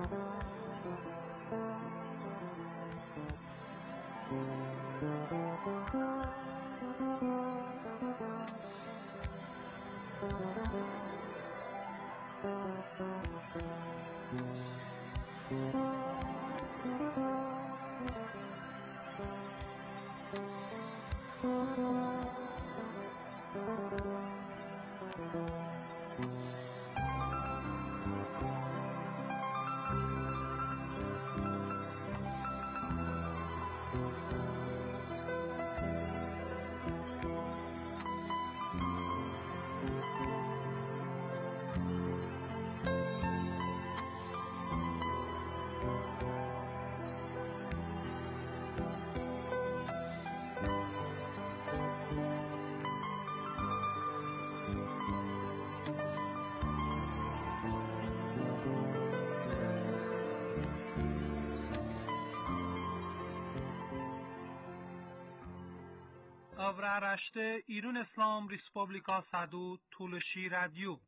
Avraaraşte İran İslam Respublika Sadu Tuluşi Radyo.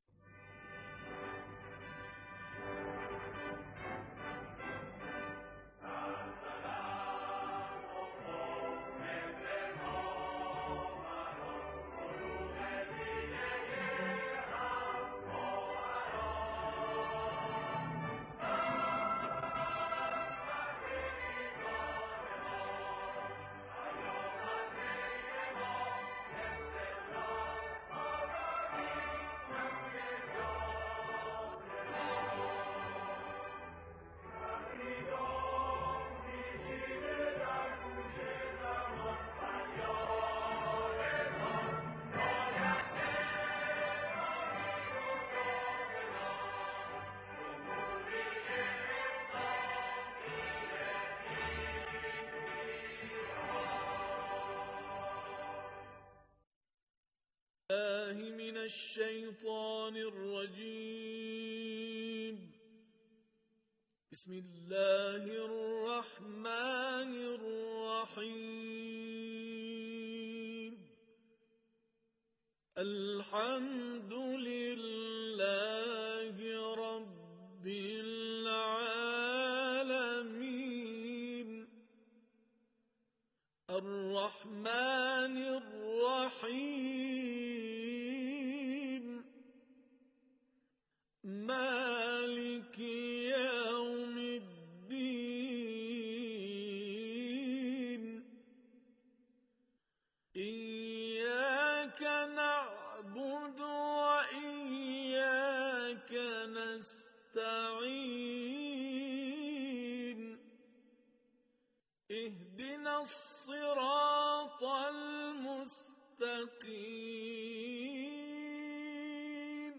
من الشيطان الرجيم بسم الله الرحمن الرحيم الحمد لله رب العالمين الرحمن الرحيم مالك يوم الدين إياك نعبد وإياك نستعين اهدنا الصراط المستقيم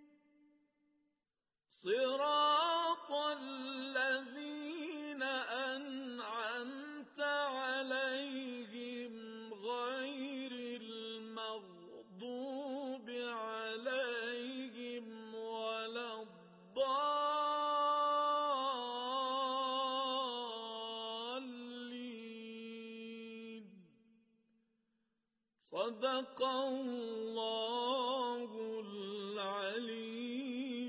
صراط الذين أنعمت عليهم غير المغضوب عليهم ولا الضالين صدق الله العلي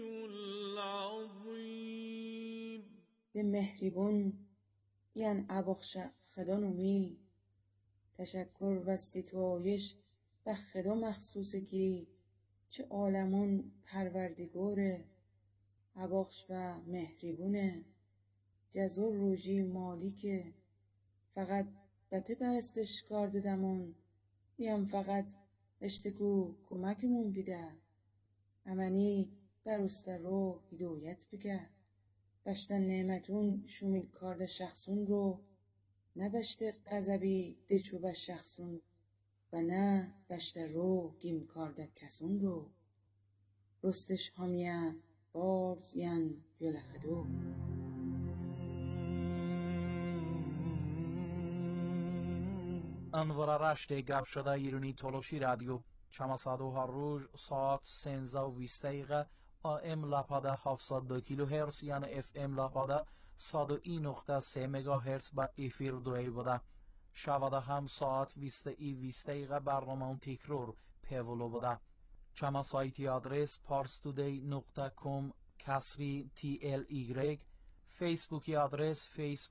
العظيم. به مهریبون بیان ابخش خدا نومی تشکر و ستایش به خدا مخصوصه که چه عالمون پروردگاره ابخش و مهریبونه جزور روژی مالیکه فقط بته بستش کار ددمون دیم فقط اشتکو کمکمون بیده امنی برسته رو هدایت بگه بشتن نعمتون شمیل کارده شخصون رو نه بشته قذبی دچو به شخصون و نه بشته رو گیم کارده کسون رو رستش همیه بارز ین یلخدو. انور رشته گپ شده ایرانی تولوشی رادیو چماسادو هر روز ساعت 13:20 AM لاپاده 702 کیلوهرتز یعنی FM لاپاده 101.3 مگاهرتز با افیر دوی بوده. شواده هم ساعت 20:20 برنامه تکرار پیولو بوده. چما سایتی آدرس parstoday.com/TLY فیسبوکی آدرس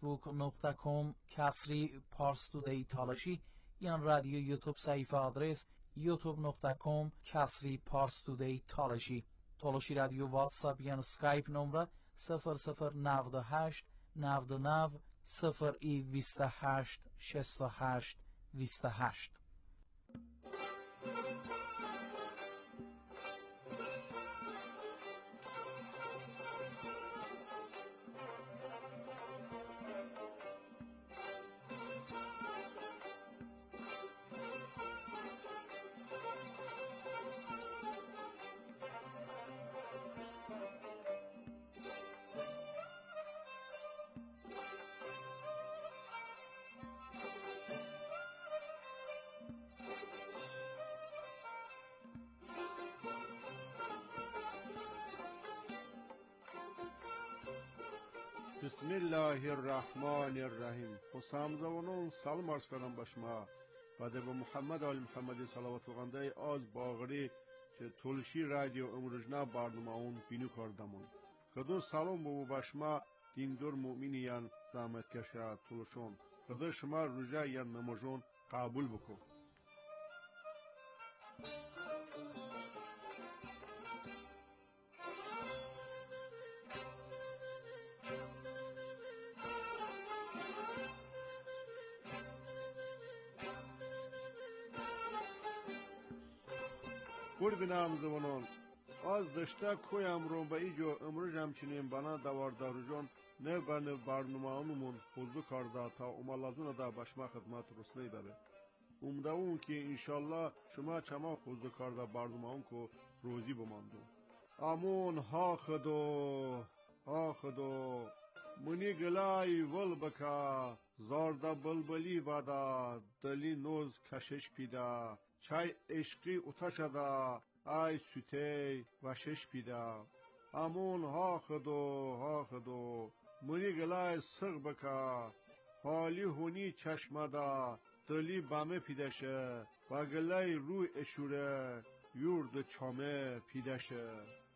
facebook.com/parstoday تالاشی یا رادیو یوتیوب صفحه آدرس youtube.com/parstoday تالاشی. تالاشی رادیو واتساپ یا اسکایپ نمره 0098 99 028 68 28. Bismillahirrahmanirrahim. Xusamzavonun salam arz karam başma. Bade bu Muhammed Ali Muhammedi salavat vaqanday az bağri که تلشی رادیو امروزنا برنامه‌اون بینو کردمون. خدا سلام بو باشما دیندار مؤمنیان زحمت کشه تلشون. خدا شما روزه یا نمازون قبول بکن. قربانم زبانان از دشته کویم رو به ایجا امروز همچنین بنا دواردارجان نه بنا برنامه‌مون حضور کرده تا امالازون دا باشما خدمت رسنی بده. امیدوارم که انشالله شما چما حضور کرده برنامه‌مون کو روزی بماندو. آمون ها خدا منی گلای ول بکا زاردا بلبلی وادا دلی نوز کشش پیدا چای عشقی اتشدا ای سوتی وشش پیدا امون ها خدو منی گلای سغ بکا حالی هونی چشمدا دلی بامه پیدشه و گلای روی اشوره یورد چامه پیدشه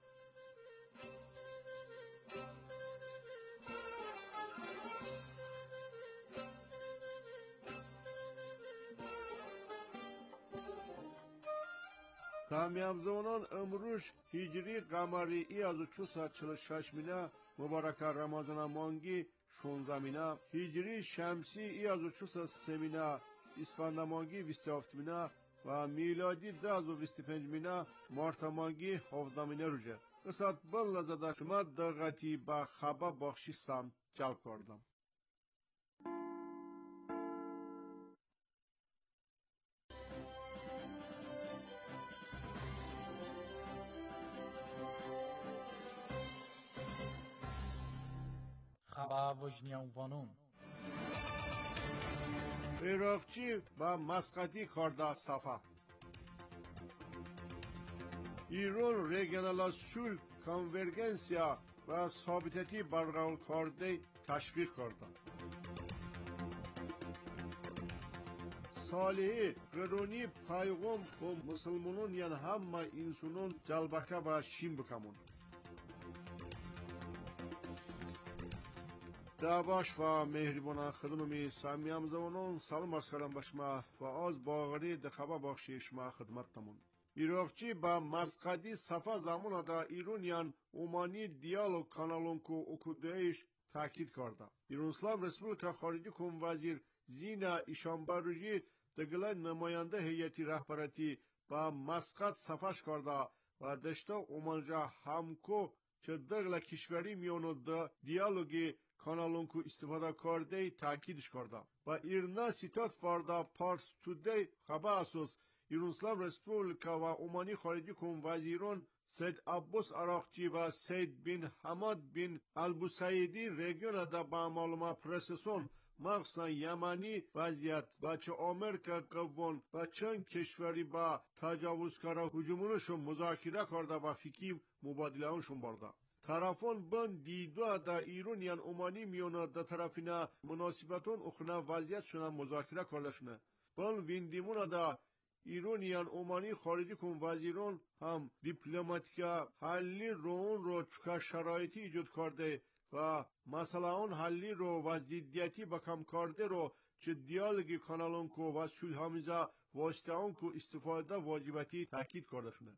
تامیامزونان امروز هجری قمری ای از 446 مینه مبارک رمضان مانگی 16 مینه هجری شمسی ای از 403 مینه اسفند مانگی 27 مینه و میلادی 1025 مینه مارت مانگی 17 مینه روزه قصد بل لزده شما دقتی با خبا بخشی سم جلب کردم خبر وجنیانوانون عراقچی و مسقطی کرده صفا ایران ریگنالاسیون کانورگنسیا و ثابتتی برقرار کرده تشویق کرده صالحی قرونی پیغام و مسلمانان یعنی همه انسانان جلبکه و شیم بکمون دعواش و مهربان خدممی سامیام زمانون سلام عرض کردم بشما و از باغری دخبه بخشی شما خدمت تمون ایراقچی با مسقطی صفا زمان دا ایرونیان اومانی دیالوگ کانالون کو اکودهش تاکید کرده ایران اسلام رسپولیکا خارجی کم وزیر زینا ایشانبروجی دگله نماینده هیئتی رهبرتی با مسقط صفاش کرده و دشتا اومانجا همکو چه دگله کشوری میونو دا دیالوگی کانالون کو استفاده کرده تاکیدش کرده و ایرنا سیتات فردا پارس تودی خبر اساس ایران اسلام رسپولیکا و اومانی خارجی کم وزیران سید عباس عراقچی و سید بن حماد بن البوسعیدی رژیون دا با معلومات پرسسون مخصوصا یمنی وضعیت و چه آمریکا قوان و چند کشوری با تجاوزکارا هجومونشون مذاکره کرده و فکری مبادله‌شون برده طرفان بن دیدو دا ایران یان اومانی میونا دا طرفینا مناسبتون اخنا وضعیت شنا مذاکره کرده شنه بن ویندیمونا دا ایران یان اومانی خارجی کن وزیران هم دیپلماتیکا حلی رون رو چکا شرایطی ایجاد کرده و مسئله اون حلی رو و ضدیتی با کم کرده رو چه دیالوگی کانالون کو و صلح‌آمیزی واسطه اون کو استفاده واجباتی تاکید کرده شده.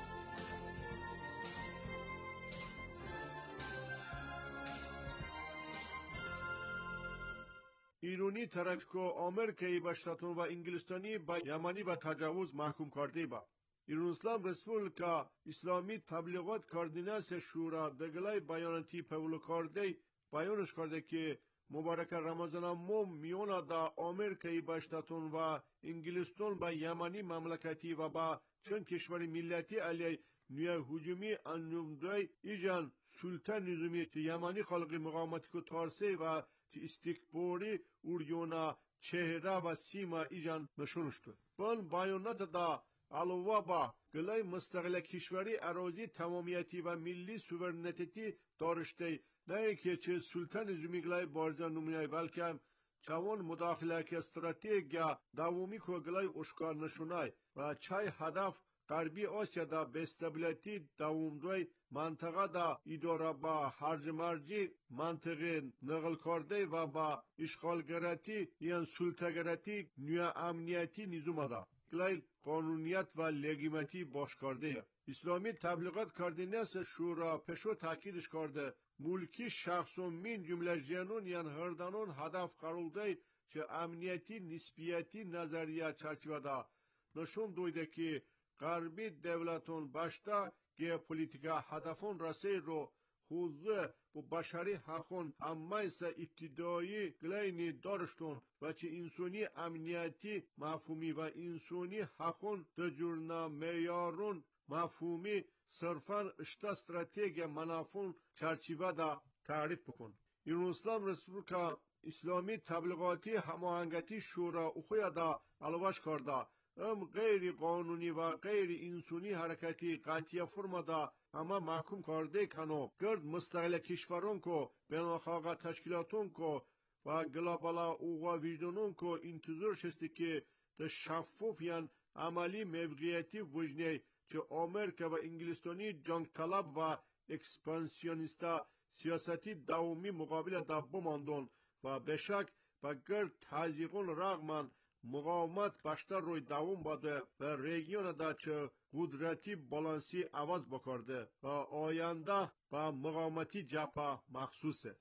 ایرانی طرف که آمریکایی به شتاتون و انگلستانی با یمنی به تجاوز محکوم کرده با. ایران اسلام رسپوبلیکا اسلامی تبلیغات کاردیناس شورا دگلای بیاناتی پولو کرده بیانش کرده که مبارک رمضان موم میونا دا آمریکایی به شتاتون و انگلستان با یمنی مملکتی و با چند کشور ملتی علیه نیه هجومی انجامدای ایجان سلطان نظامی یمنی خلق مقاومتی که تارسه و استکباری اوریونا چهره و سیما ایجان نشون شد. بان بیانات دا علاوه با گلای مستقل کشوری اراضی تمامیتی و ملی سوورنیتتی داشته نه که چه سلطان نظامی گلای بارزان نمونه بلکه چوان مداخله که استراتژی داومی که گلای اشکار نشونای و چای هدف غربی آسیا دا به استابیلیتی دوامدوی منطقه دا اداره با هرج مرجی منطقه نقل کرده و با اشغالگراتی یا سلطه‌گراتی نیو امنیتی نظام دا گلای قانونیت و لگیمتی باش کرده. اسلامی تبلیغات کاردیناس شورا پشو تاکیدش کرده ملکی شخصون من جمله جنون یا هردانون هدف قرولده چه امنیتی نسبیتی نظریه چرچیوه دا نشون دویده که غربی دولتون başta geopolitika hedefon rase رو حوزه bu başarı hakon ama ise iptidai gleyni darıştun ve çi insani emniyeti mafhumi ve insani hakon tecurna meyarun mafhumi sırfan işte strateji manafun çerçevede tarif bukun. İran İslam Respublika İslami Tebliğati Hemahengeti Şura uxuya da alvaş karda غیر قانونی و غیر انسانی حرکتی قطعی فرمادا اما محکوم کرده کنو گرد مستقل کشورون کو بینالخاقه تشکیلاتون کو و گلابالا اوغا ویجدانون کو انتظار شستی که تشفف یان عملی موقعیتی وجنه که آمریکا و انگلستانی جنگ طلب و اکسپانسیونیستا سیاستی داومی مقابل دا بماندون و بشک و گرد تازیقون رغمن مقاومت başta روی دوام باده و رژیون دا چه قدرتی بالانسی عوض بکرده و آینده با مقاومتی جبهه مخصوصه.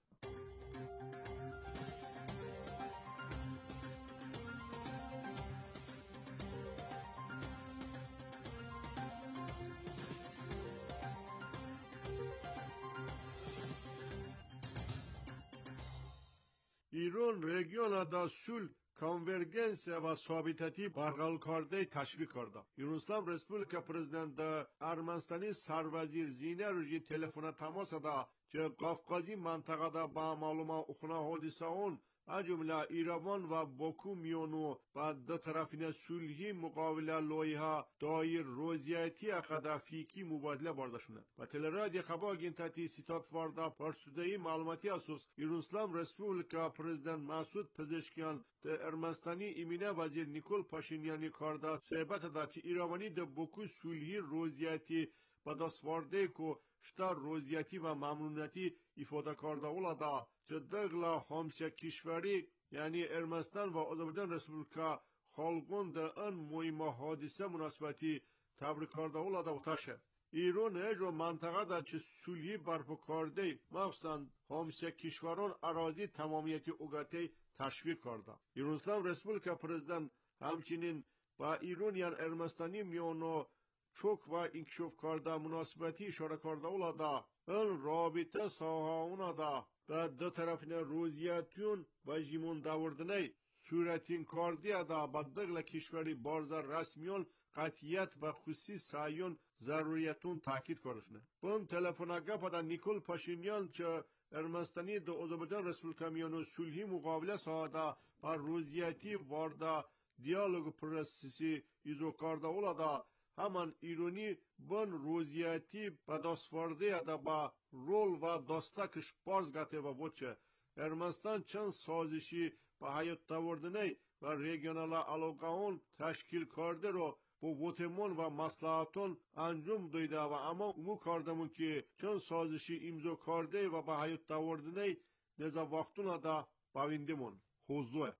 ایران رژیون دا سول کنورجنس و ثابتتی برقرار کرده تشویق کرده. ایران اسلام رسپوبلیکا پرزیدنت ارمنستانی سروزیر زینه روی تلفن تماس دا که قفقازی منطقه دا با معلومات اخنا حادثه اون از جمله ایران و باکو میونو و دو طرفین صلحی مقابله لایحه دایر روزیتی اخدا فیکی مبادله برده شده و تلرادی خبر گینتاتی سیتات واردا پرسودهی معلوماتی اساس ایران اسلام رسپوبلیکا پرزیدنت مسعود پزشکیان ده ارمنستانی امینه وزیر نیکول پاشینیانی کاردا صحبت دا چه ایرانی ده باکو صلحی روزیتی با دستورده کو شتا روزیتی و ممنونیتی ifade کرده اولادا چه دگلا همسایه کشوری یعنی ارمنستان و آذربایجان رسپوبلیکا خالقون ده ان مهم حادثه مناسبتی تبریک کرده اولادا وتاشه. ایران اجو منطقه دا چه صلحی برپا کرده مخصوصا همسایه کشوران اراضی تمامیتی اوگاتی تشویق کرده. ایران اسلام رسپوبلیکا پرزیدنت همچنین با ایران یا ارمنستانی میانو چوک و انکشاف کرده مناسبتی اشاره کرده اولادا این رابطه ساها دا و دو طرفین روزیتیون و جیمون داوردنه صورتین کردی دا با دغل کشوری بارزا رسمیون قطعیت و خصوصی سایون ضروریتون تاکید کردشنه. بون تلفنگه پدا نیکول پاشینیان چه ارمنستانی دو آذربایجان رسپوبلیکا میانو صلحی مقابله ساده با روزیتی وارده دیالوگ پروسسی ایزو کرده اولادا همان ایرانی بن روزیتی با دستورده دا با رول و دستکش پارز گته و بوچه ارمنستان چند سازشی با حیات تاوردنه و ریگیونال علاقهون تشکیل کرده رو با وطمون و مصلحتون انجام داده و اما امو کاردمون که چون سازشی امضا کرده و به حیات آوردنه نزا وقتون دا باویندمون حضوه.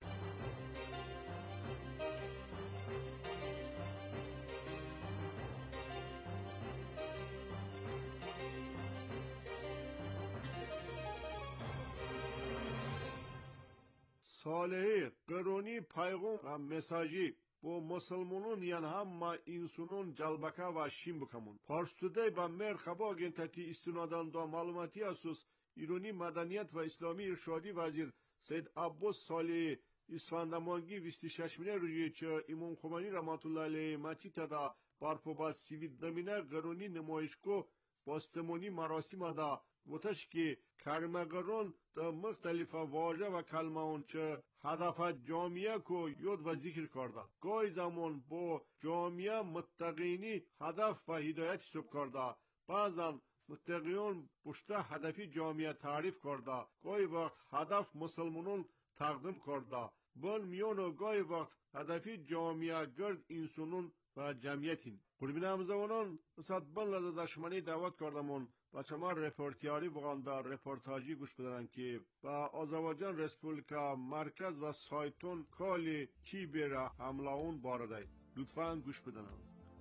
صالحی قرونی پیغام و مساجی با مسلمانون یعنی همه انسانون جلبکه و شیم بکمون. پارستوده با مرخبا گنتتی استنادان دا معلوماتی اساس ایرانی مدنیت و اسلامی ارشادی وزیر سید عباس صالحی اسفندمانگی 26 روزی چه امام خمینی رحمت الله علیه مچی تدا برپا با سیوید دمینه قرونی نمایشگاه باستمانی مراسم دا وتش که کلمه‌گران در مختلف واژه و کلمه اون چه هدف جامعه کو یاد و ذکر کرده. گاهی زمان با جامعه متقینی هدف و هدایت حساب کرده. بعضا متقیان پشت هدفی جامعه تعریف کرده. گاهی وقت هدف مسلمانان تقدیم کرده. بل میان و گاهی وقت هدفی جامعه گرد انسانون و جمعیتین. قربین همزوانان صد بلد دشمنی دعوت کردمون بچه ما رپورتیاری بگان در رپورتاجی گوش بدارن که با آذربایجان رسپولیکا مرکز و سایتون کالی کی بیره حمله اون بارده. لطفاً گوش بدارن.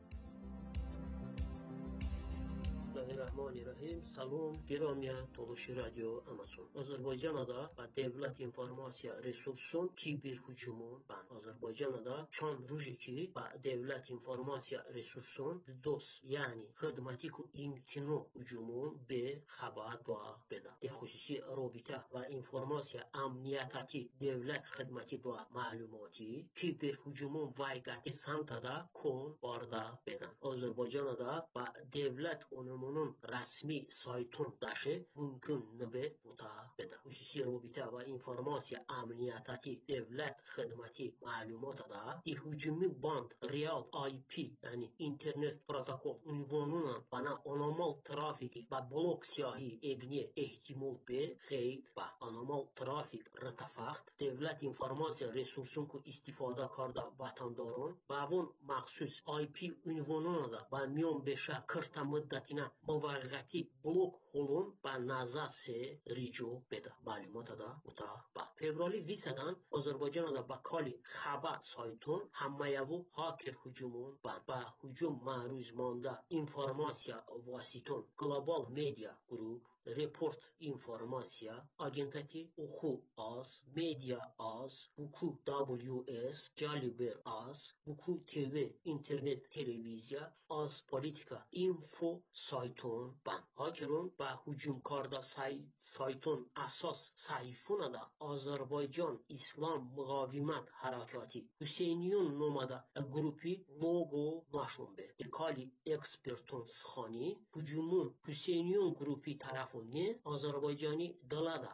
Bismillahirrahmanirrahim. Salom, Piramiya, Toluşi Radyo, Amazon. Azerbaycan'da ve devlet informasiya resursun kiber hücumun ben Azerbaycan'da çan rujiki ve devlet informasiya resursun dos yani hizmeti ku imtino hücumun be haber dua beda. De hususi rabita ve informasiya amniyatati devlet hizmeti dua malumati kiber hücumun vaygati santada kon barda bedan. Azerbaycan'da ve devlet onun rasmi saytun daşı mümkün nebe buta beda. Hususi robita ve informasya amniyatati devlet hizmeti malumatı da hücumi band real IP yani internet protokol ünvanına bana anormal trafiki ve blok siyahi egniye ihtimal be xeyr ve anormal trafik rıtafakt devlet informasya resursun ku istifade karda vatandarın ve bunun mahsus IP ünvanına da ve miyon 5 40 müddetine موقتی بلوک هولون با نازا سه ریجو بده معلومات دا اوتا با فوریه 20 آذربایجان دا با کالی خبر سایتون همایو هاکر هجومون با هجوم معروض مانده انفورماسیا واسیتون گلوبال میدیا گروپ report informasiya agentati oxu az media az buku WS Caliber az buku TV internet televizya az politika info saytun ban hakerun ba hücum karda saytun asas sayfuna da Azerbaycan İslam Muqavimat Harakati Hüseyniyun nomada grupi logo naşunbe dekali ekspertun sxani hücumun Hüseyniyun grupi taraf Azerbaycani dalada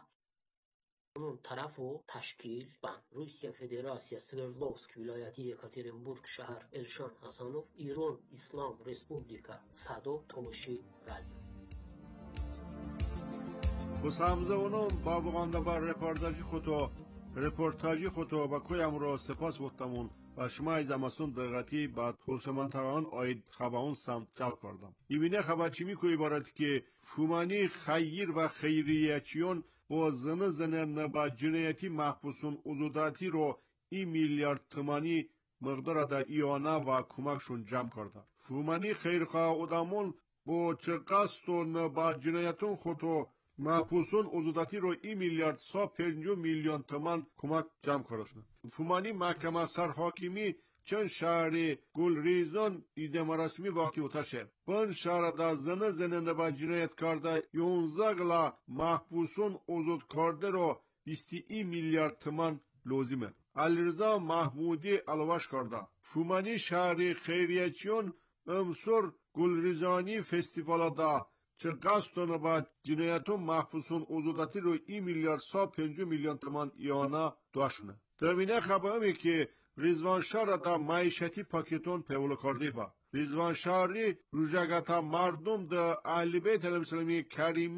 onun tarafı teşkil ban Rusya Federasyası Sverdlovsk vilayeti Yekaterinburg şehir Elşan Hasanov İran İslam Respublika Sado Toluşi Radyo. Bu samza onun babuganda bar reportajı خودو با کوی امرو سپاس وقتمون و شما از اماسون دقیقی بعد پولسمانتران آید خبرون سمت جلب کردم. ایمینه خبرچی میکوی بارد که فومانی خیر و خیریتیون با زنه با جنایتی محبوسون حدوداتی رو 1 میلیارد تومانی مقدار دا ایانا و کمکشون جمع کرده. فومانی خیرخواه ادامون با چه قصد و با جنایتون خودو محبوسون حدوداتی رو 1 میلیارد 150 میلیون تومان کمک جمع کرده. فومانی محکمه سرحاکمی چند شهر گلریزان ایده مراسمی واقعی اوتاشه. بن شهر دا زنه با جنایت کرده 11 گلا محبوسون حدود کرده رو 21 میلیارد تومان لازمه. علیرضا محمودی علواش کرده. فومانی شهر خیریتیون امسور گلریزانی فستیوالا دا چه قصدونه با جنایتون محبوسون حدوداتی رو 1 میلیارد 150 میلیون تومان ایانا داشتونه. درمینه خبرمی که ریزوان شهر دا معیشتی پاکتون پیوله کرده با. ریزوان شهری روژگتا مردم دا اهل بیت علیه السلامی کریمی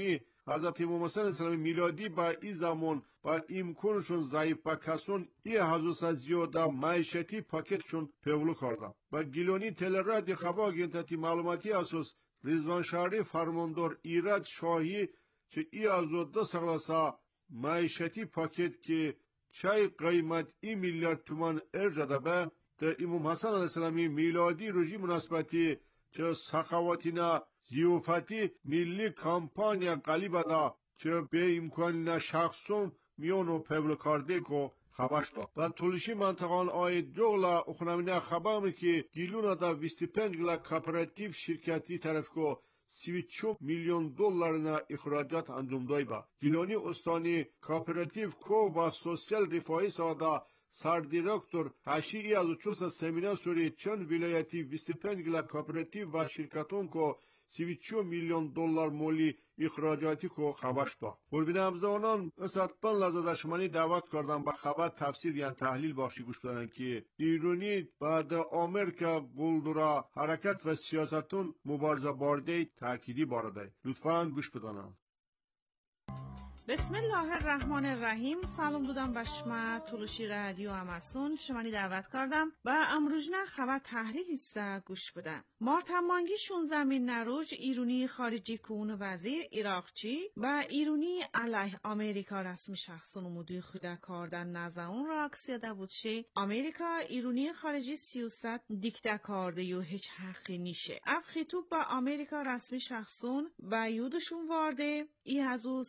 حضرت امام حسین اسلامی میلادی با این زمان با امکانشون ضعیف با کسون ای حضوص زیاده معیشتی پاکتشون پیولو کردن و گیلونی تلرادی خبا گنتتی معلوماتی اساس رضوان شهری فرماندار ایراد شاهی که ای از دو سالسا معیشتی پاکت که چای قیمت 1 میلیارد تومان ارجاده به ده امام حسن علیه السلامی میلادی روزی مناسبتی که سخاوتینا زیوفتی ملی کامپانیا قلیبه دا که به امکان شخصون میونو پبل کرده که خبرش داد و طولشی منطقان آی دوغلا اخنامینه خبرمی که گیلونا دا 25 گلا کپراتیو شرکتی طرف که 32 میلیون دلارنا اخراجات انجام دای با گیلانی استانی کپراتیو کو و سوسیال رفاهی سادا سردیرکتور هشی از چوس سمینه سوری چند ولایتی 25 گلا کپراتیو و شرکتون که 32 میلیون دلار مولی اخراجاتی کو خبرش دا. قربین همزانان استقبال لازدشمانی دعوت کردن با خبر تفسیر یا تحلیل بخشی گوش بدن که ایرانی بعد آمریکا گلدورا حرکت و سیاستون مبارزه بارده تأکیدی بارده. لطفاً گوش بدن. بسم الله الرحمن الرحیم. سلام دودم به شما تولوشی رادیو اماسون شمانی دعوت کردم و امروزنا خبر تحلیل ایسا گوش بدن. مارتمانگی 16 نروژ ایرانی خارجی کون وزیر عراقچی و ایرانی علیه آمریکا رسمی شخصون مدوی خوده کردن نزاون را اکسیده بودشه آمریکا ایرانی خارجی سیاست دیکته کرده یو هیچ حقی نیشه. اف خطوب با آمریکا رسمی شخصون و یودشون وارده ای هزو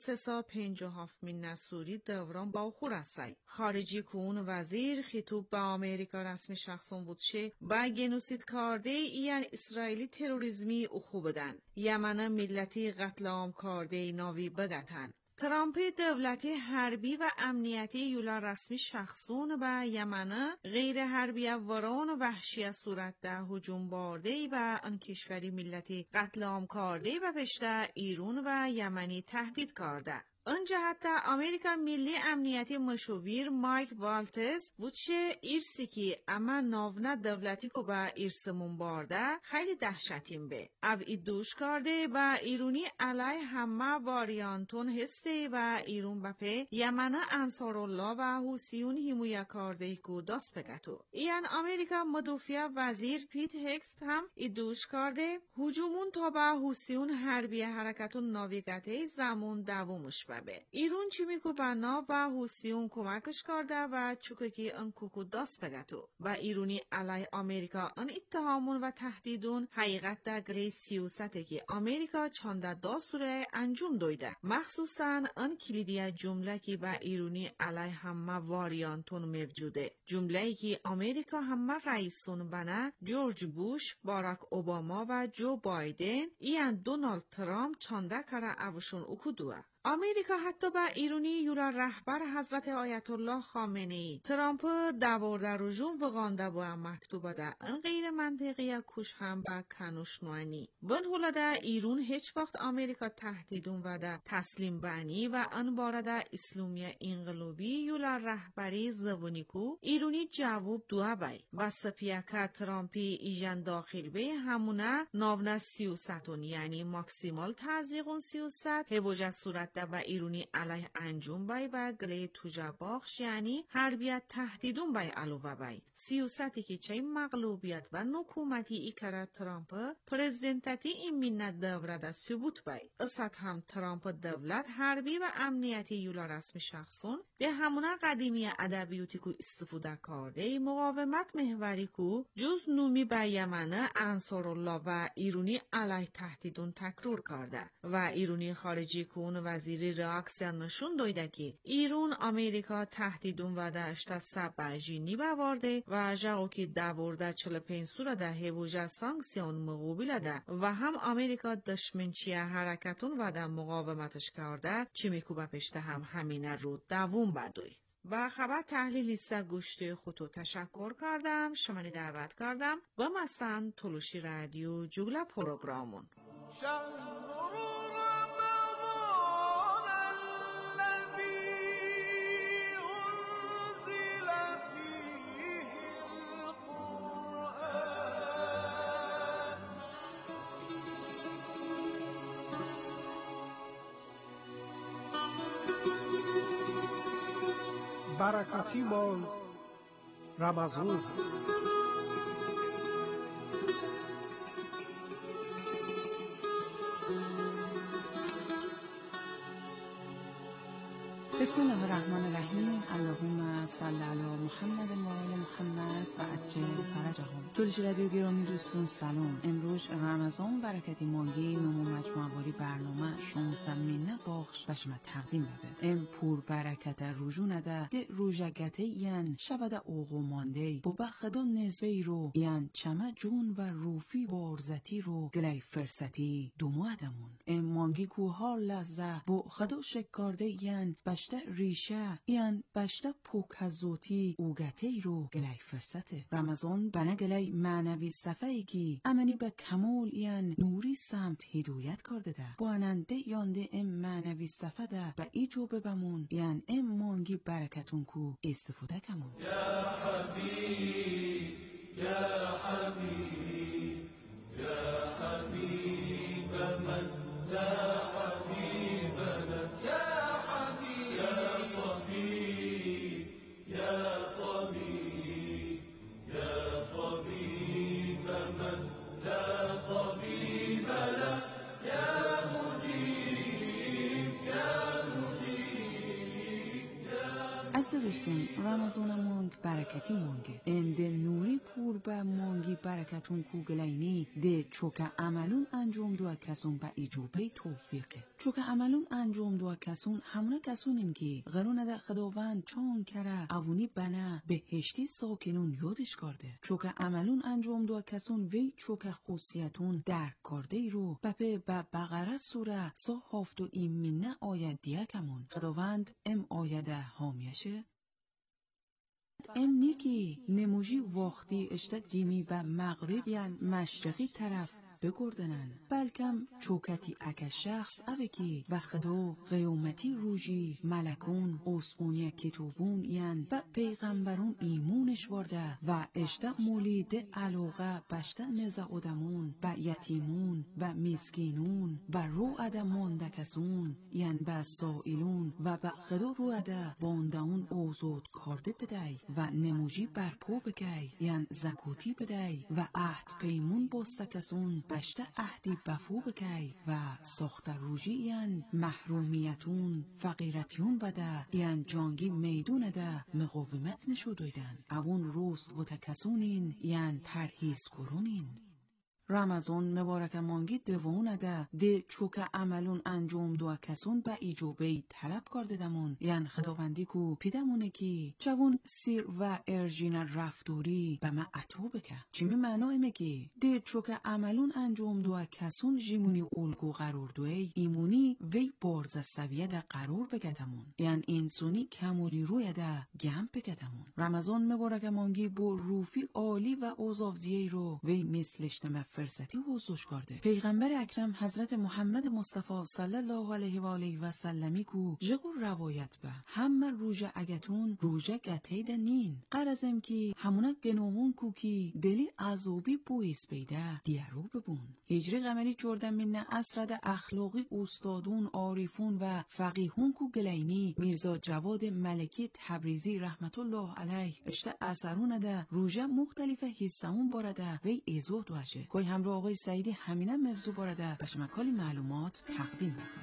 357 نسوری دوران با خور هستی. خارجی کون وزیر خطوب با آمریکا رسمی شخصون بودشه و گنوسید کرده این اسرائیلی تروریزمی اخو بدن. یمن ملتی قتل عام کرده ناوی بگتن. ترامپ دولتی حربی و امنیتی یولا رسمی شخصون و یمن غیر حربی وران و وحشی صورت ده هجوم بارده و آن کشوری ملتی قتل عام کرده و پشت ایران و یمنی تهدید کرده. انجا حتی امریکا ملی امنیتی مشاور مایک والتز بودشه ایرسی که اما ناونا دولتی که با ایرسمون بارده خیلی دهشتیم به. او ایدوش کرده و ایرونی علی همه واریانتون هسته و ایرون بپه یمن انصارالله و حوثیون همویا کرده که دست بگتو. این امریکا مدافع وزیر پیت هکست هم ایدوش کرده هجومون تا با حوثیون حربی حرکتون ناویگته زمان دوامش به. ایران چی میکو بنا و حوثیون کمکش کرده و چوککی ان کوکو دست بگتو و ایرانی علی آمریکا ان اتهامون و تهدیدون حقیقت در گری سیاسته که آمریکا چانده داسوره انجام دویده مخصوصا ان کلیدی جمله که با ایرانی علی همه واریانتون موجوده جمله‌ای که آمریکا همه رئیسون بنا جورج بوش باراک اوباما و جو بایدن این دونالد ترامپ چانده کره اوشون اکودوه آمریکا حتی با ایرانی یورا رهبر حضرت آیت الله خامنه‌ای ترامپ دوارده رجوم وغانده با مکتوب ده ان غیر منطقی کش هم با کنوش نوانی بن هولاده ایران هیچ وقت آمریکا تهدیدون و ده تسلیم بانی و ان بارده اسلامی انقلابی یورا رهبری زبونیکو ایرانی جواب دوه بای و سپیاکا ترامپی ایجان داخل به همونه ناونا سیوستون یعنی ماکسیمال تازیقون سیوست هبوجه صورت و ایرانی علیه انجام بای و گلی توجه باخش یعنی حربیت تهدیدون بای علوه بای سیاستی که چه مغلوبیت و نکومتی ای کرد ترامپ پرزیدنتتی این مینت دورده ثبوت بای اصد هم ترامپ دولت حربی و امنیتی یولا رسمی شخصون ده همونه قدیمی ادبیوتی که استفاده کرده مقاومت محوری که جز نومی بای یمنه انصارالله و ایرانی علیه تهدیدون تکرار کرده و ایرانی خارجی کون وزیری راکسیان نشون دویده که ایران آمریکا تهدیدون و داشته سبجینی بوارده و جاو که دوارده 45 سوره ده هیوجه سانکسیون مقابل ده و هم آمریکا دشمنچی حرکتون و ده مقاومتش کرده چی میکوبه پشته هم همینه رو دوون بدوی. و خبر تحلیلی سا گوشت خودو تشکر کردم شمانی دعوت کردم و مثلا تولوشی رادیو جوگلا پروگرامون برکتی مال رمضان. بسم الله الرحمن الرحیم. اللهم صل علی محمد و آل محمد و عجل فرجهم. تولش رادیو گرامی دوستان سلام. امروز رمضان برکتی ماهی نمو مجموعه برنامه 16 مینه باخش بشمت تقدیم داده. ام پور برکت روزونه ده روزگته یان شبده اوغو مانده با بخدا نزوی رو یان چمه جون و روفی بارزتی رو گلی فرستی دومو ادمون. ام مانگی کوهار لحظه با خدا شکارده یان بشته ریشه یان بشته پوکزوتی اوگته رو گلی فرسته. رمضان بنا گلی معنوی صفحه کی امنی به کمال یان نوری سمت هدایت کرده ده. با اننده یانده ام معنوی صفحه ده به ایجو ببمون یان ام مانگی برکتون کو استفاده کمون. یا حبیب یا حبیب یا حبیب من لا حبیب له یا حبیب یا طبیب یا طبیب یا طبیب من لا طبیب له یا مجیب یا مجیب. از دوستون رمضان مانگ برکتی مانگه انده نوری پور به مانگی برکتون کوگلینی ده چوک عملون انجام دو کسون به ایجوبه توفیقه. چوک عملون انجام دو کسون همونه کسونیم که قرونه ده خداوند چون کره اوونی بنا به هشتی ساکنون یادش کرده. چوک عملون انجام دو کسون وی چوک خوصیتون درک کرده ای رو به بقره سوره سا هفت و ایمینه آید دیه کمون. خداوند ام آیده حامیشه ام نیکی نموجی وقتی اشته دیمی به مغرب یعنی مشرقی طرف بگردنن بلکم چوکتی اکه شخص اوه کی و خدا قیومتی روژی ملکون اسقونی کتوبون یعن و پیغمبرون ایمونش ورده و اشته مولید علاقه بشته نزه ادمون و یتیمون و مسکینون و رو ادمون دکسون یعن به سائلون و به خدا رو اده باندهون اوزود کرده بدهی و نموجی برپو بگی یعن زکوتی بدهی و عهد پیمون بستکسون بشته عهدی بفو بکی و ساخت روژی یعن محرومیتون فقیرتیون بده یعن جانگی میدون ده مقاومت نشو دویدن اون روز و تکسونین یعن پرهیز کرونین. رمضان مبارک مانگی دوونه ده چوک عملون انجام دو کسون به ایجوبه طلب کرده دمون یعن خداوندی کو پیدمونه کی چون سیر و ارژین رفتوری به ما اتو بکه چیمی معنی ایمه کی ده چوک عملون انجام دو کسون جیمونی اولگو قرار دوی ایمونی وی بارز سویه ده قرار بگدمون یعن انسونی کمولی روی ده گم بگدمون. رمضان مبارک مانگی با روفی عالی و اوزافزیه رو وی مثلش فرستی حضورش کرده. پیغمبر اکرم حضرت محمد مصطفی صلی الله علیه و آله و سلمی کو جگو روایت به همه روژه اگتون روژه گتید نین قرزم کی همونه گناهون کو کی دلی عذابی بویس بیده دیارو ببون. هجری قمری 14 مینه اسرد اخلاقی استادون عارفون و فقیهون کو گلینی میرزا جواد ملکی تبریزی رحمت الله علیه اشته اثرون ده روژه مختلف حصهون بارده وی ازود واشه کوی همراه آقای سعیدی همینه موضوع بارده بشمکالی معلومات تقدیم بکن.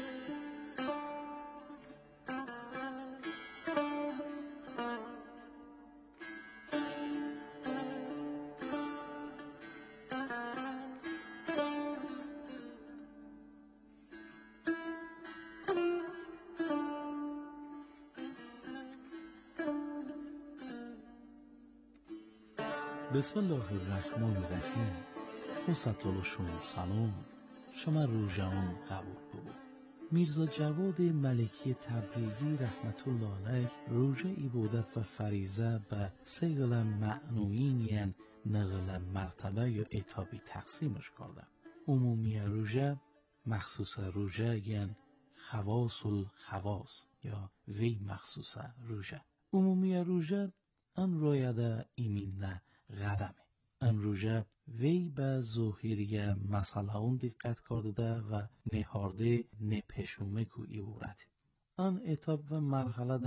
بسم الله الرحمن الرحیم. خونستالشون سلام شما روژهان قبول ببو. میرزا جواد ملکی تبریزی رحمت الله علیه روژه عبادت و فریضه به سیغل معنوین یعن نقل مرتبه یا اتابی تقسیمش کرده. عمومی روژه، مخصوص روژه یعن خواص الخواص یا وی مخصوص روژه. عمومی روژه ان رویده ایمینه قدمه. ان روژه وی به ظاهری مسئله اون دقت کرده و نهارده نپشومه کو عبارت. ان اتاب و مرحله ده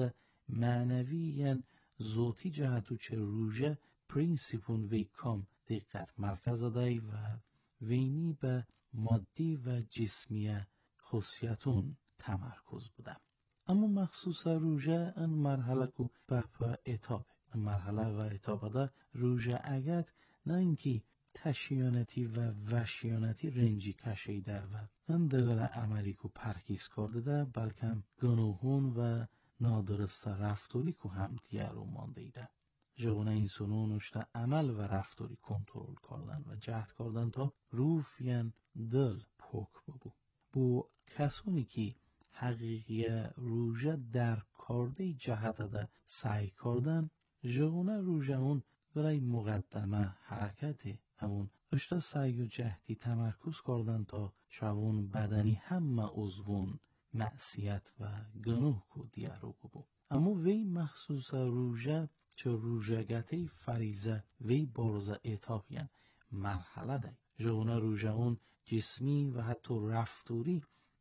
معنوی زوتی جهتو چه روژه پرینسیپون وی کام دقت مرکز دای و وینی به مادی و جسمی خصیتون تمرکز بودم. اما مخصوص روژه ان مرحله کو به اتاب مرحله و اتاب ده روژه اگت نه اینکه تشیانتی و وشیانتی رنجی کشیده و ان دقل عملی کو پرکیز کرده ده بلکه گناهون و نادرست رفتاری کو هم دیارو مانده ایده. جوانه این سنون اشته عمل و رفتاری کنترل کردن و جهد کردن تا روفین دل پوک ببو. بو کسانی که حقیقی روژه در کرده جهت ده سعی کردن جوانه روژه اون برای مقدمه حرکت همون اشته سعی و جهدی تمرکز کردن تا شوون بدنی همه عضوون معصیت و گناه کو دیارو ببو. اما وی مخصوص روژه چه روژگتی فریزه وی بارزه اتاقین مرحله ده. جوانه روژه اون جسمی و حتی رفتوری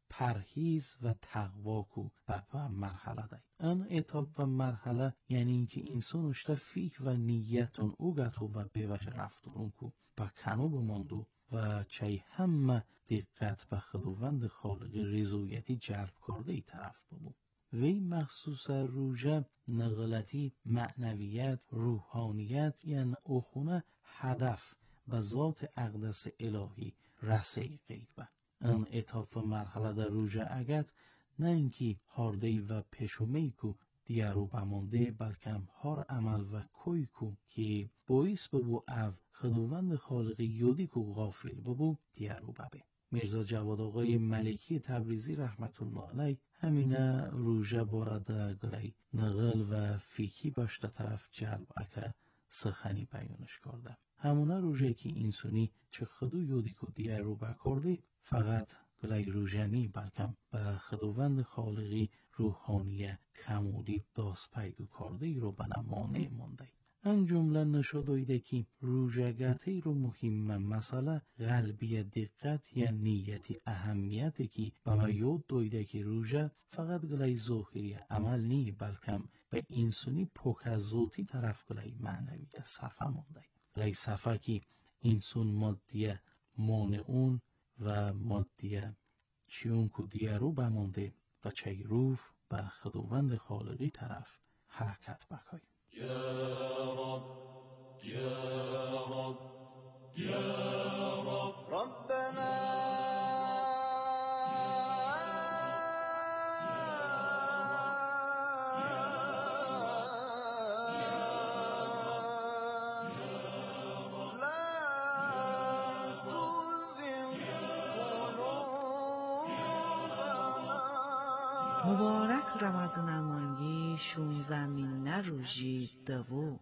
پرهیز و تقوا کو به مرحله ده. ان اتاق و مرحله یعنی اینکه انسان اشته فکر و نیتون اوگتو و بیوش رفتورون کو با کنو بماندو و چه همه دقت به خداوند خالق رضایتی جلب کرده ای طرف ببو. وی مخصوص روژه نقلتی معنویت روحانیت یعنی اخونه هدف به ذات اقدس الهی رسی قید با. ان اتاق و مرحله در روژه اگت نه اینکه هاردهی و پشومی کو دیارو بمانده بلکه هر عمل و کوی کو که باعث ببو او خداوند خالقی یودی کو غافل ببو دیارو ببه. میرزا جواد آقای ملکی تبریزی رحمت الله علیه همینه روژه بارده گلی نقل و فیکی باشته طرف جلب اکه سخنی بیانش کرده. همونه روژه که انسانی چه خدو یودی کو دیارو بکرده فقط گلی روژه نی بلکه به خداوند خالقی روحانی کمولی داست پیدو کرده ای رو بنمانه مانده. ان جمله نشدویده که روژگتی رو مهم مسئله قلبی دقت یا نیتی اهمیتی که به ما یاد دویده که روژه فقط گلی ظاهری عمل نی بلکه به انسانی پوکزوتی طرف گلی معنوی صفه مانده. گلی صفه که انسان مادیه مانعون و مادیه چیون که دیارو بمانده و چه روف به خداوند خالقی طرف حرکت بکای. يا رب يا رب يا رب ربنا مبارک رمضان مانگی 16 مینه روژی دوو.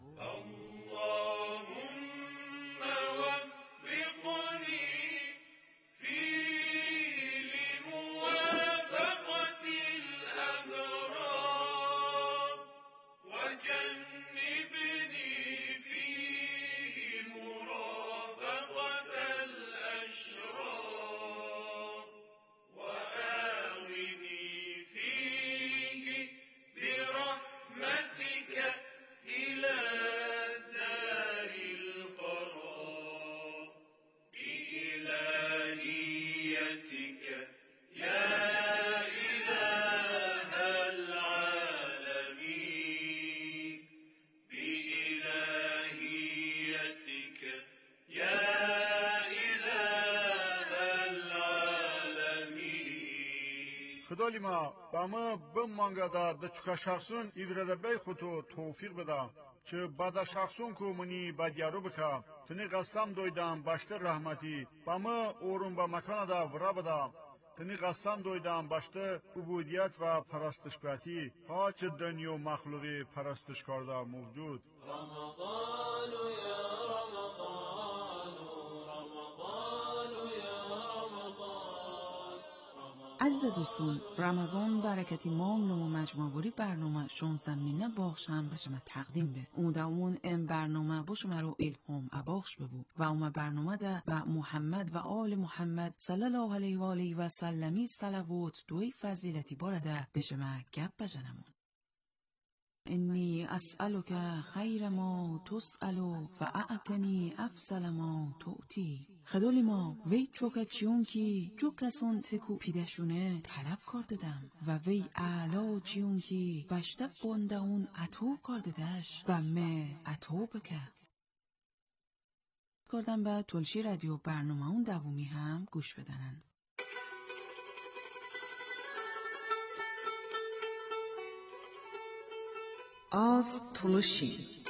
خدای ما با ما بمانگه ده چکا شخصون ایوره بی خودو توفیق بده چه بعد شخصون که منی بدیارو بکه تنی قسم دویدم باشته رحمتی با ما اورون با مکان ده ورا بده تنی قسم دویدم باشته عبودیت و پرستش بیتی ها چه دنیا مخلوقی پرستش کرده موجود. رمضان یا رمضان رمضان یا رمضان. عزیز دوستان رمضان برکتی مانگ نمو مجموعی برنامه 16 مینه باخشم به شما تقدیم به اون ام برنامه با شما رو الهام اباخش ببو و اون برنامه ده و محمد و آل محمد صلی الله علیه و آله و سلمی صلوات دوی فضیلتی بارده به شما گپ بجنمون. انی اسألک خیر ما تسأل فاعتنی افضل ما تعطی. خدولی ما وی چوکا چیون کی جو کسون سکو پیدشونه طلب کرددم و وی اعلا چیون کی بشته بنده اون اتو کرددش و مه اتو بکه. کردم به تلشی رادیو برنامه اون دومی هم گوش بدنن. آز تلشی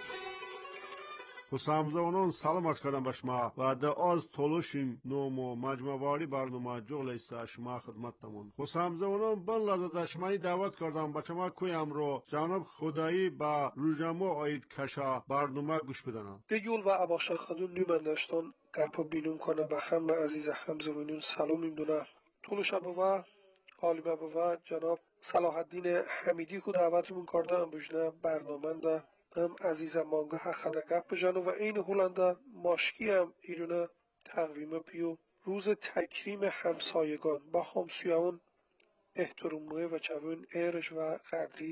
Хусамзавонон салом арз кардам ба шумо ва да оз толушин ному маҷмавори барнома ҷуғлайса шумо хидматтамон. Хусамзавонон бин лаззат шумои даъват кардам ба чама кӯямро ҷаноб худаӣ ба рӯжамо оид каша барнома гӯш биданам. Дегюл ва абошахадун нюмандаштон гапо бинум кана ба ҳама азиза ҳамзавонин салом имдуна. Тулуша бува, олима бува, ҷаноб Салоҳаддин Ҳамидӣ ку даъватмун кардаам бужна барноманда ам азиза монга ҳақада гап бижану ва ин ҳуланда мошкиам ирuna тақвима пию рӯз такрим ҳамсоягон ба ҳомсуявон эҳтиромӯе ва чавун эрш ва қадри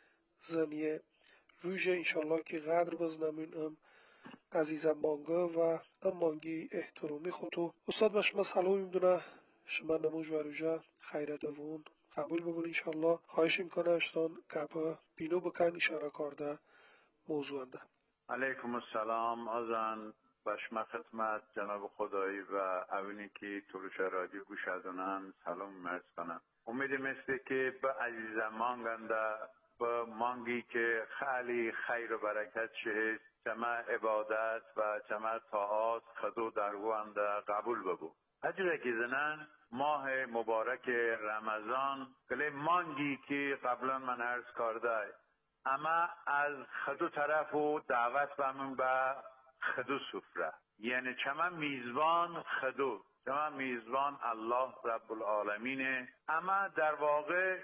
зание рӯже иншаллоҳ ки қадр базнамун ам азиза монга ва ам монги эҳтироми хуту устод ба шумо салом имдуна шумо намуж ва рӯжа хайратавун қабул бубун иншаллоҳ хоҳиш имконаштон гапа бину бикан ишора карда موضوعنده. علیکم السلام ازان باشما خدمت جناب خدایی و اونی که تلوش رادیو گوش دارن سلام مرز کنم. امیدم است که به عزیزان مانگنده به مانگی که خیلی خیر و برکت شه چما عبادت و چما طاعات خدو درگوانده قبول ببو. اجره که زنن ماه مبارک رمضان کلی مانگی که قبلا من عرض کرده اما از خدو طرف و دعوت بمون به خدو سفره یعنی چما میزبان خدو چما میزبان الله رب العالمینه اما در واقع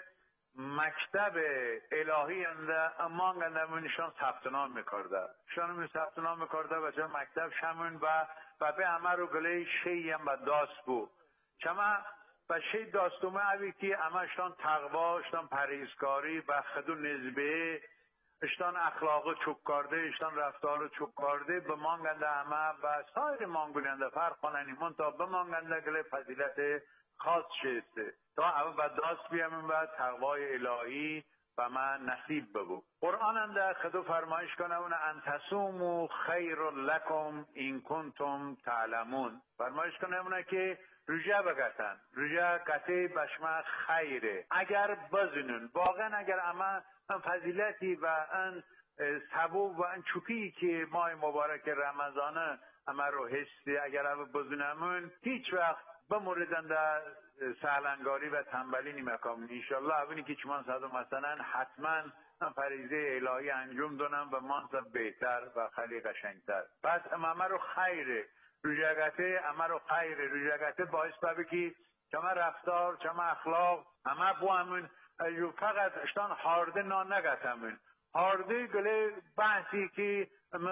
مکتب الهی انده امان گنده منشان ثبت نام میکرده شانو ثبت نام میکرده و چما مکتب شمون و به همه رو گله شییم و داست بو چما و شی داستومه اوی که امشتان تقوا اشتان پریزکاری و خدو نزبه اشتان اخلاق چوک کرده اشتان رفتار چوک کرده به مانگنده همه و سایر مانگوننده فرق کننی منطقه به مانگنده گله فضیلت خاص شسته تا اول به داست بیامون و تقوای الهی و من نصیب ببو قرآن انده خدو فرمایش کنه اون انتصومو خیر لکم این کنتم تعلمون فرمایش کنه اونه که روژه بگتن روژه گته بشما خیره اگر بزنون واقعا اگر اما فضیلتی و ان ثواب و ان چوکی که ماه مبارک رمضان اما رو هستی اگر اما بزنمون هیچ وقت بموردن در سهلنگاری و تنبلی نمیکنم انشالله اونی که چمان صدو مثلا حتما فریضه الهی انجام دونم و منصب بهتر و خیلی قشنگتر پس اما رو خیره روژگته اما رو خیره روژگته باعث بابی که چما رفتار چما اخلاق اما بو همون فقط اشتان حارده نان نگتمون حارده گله بحثی که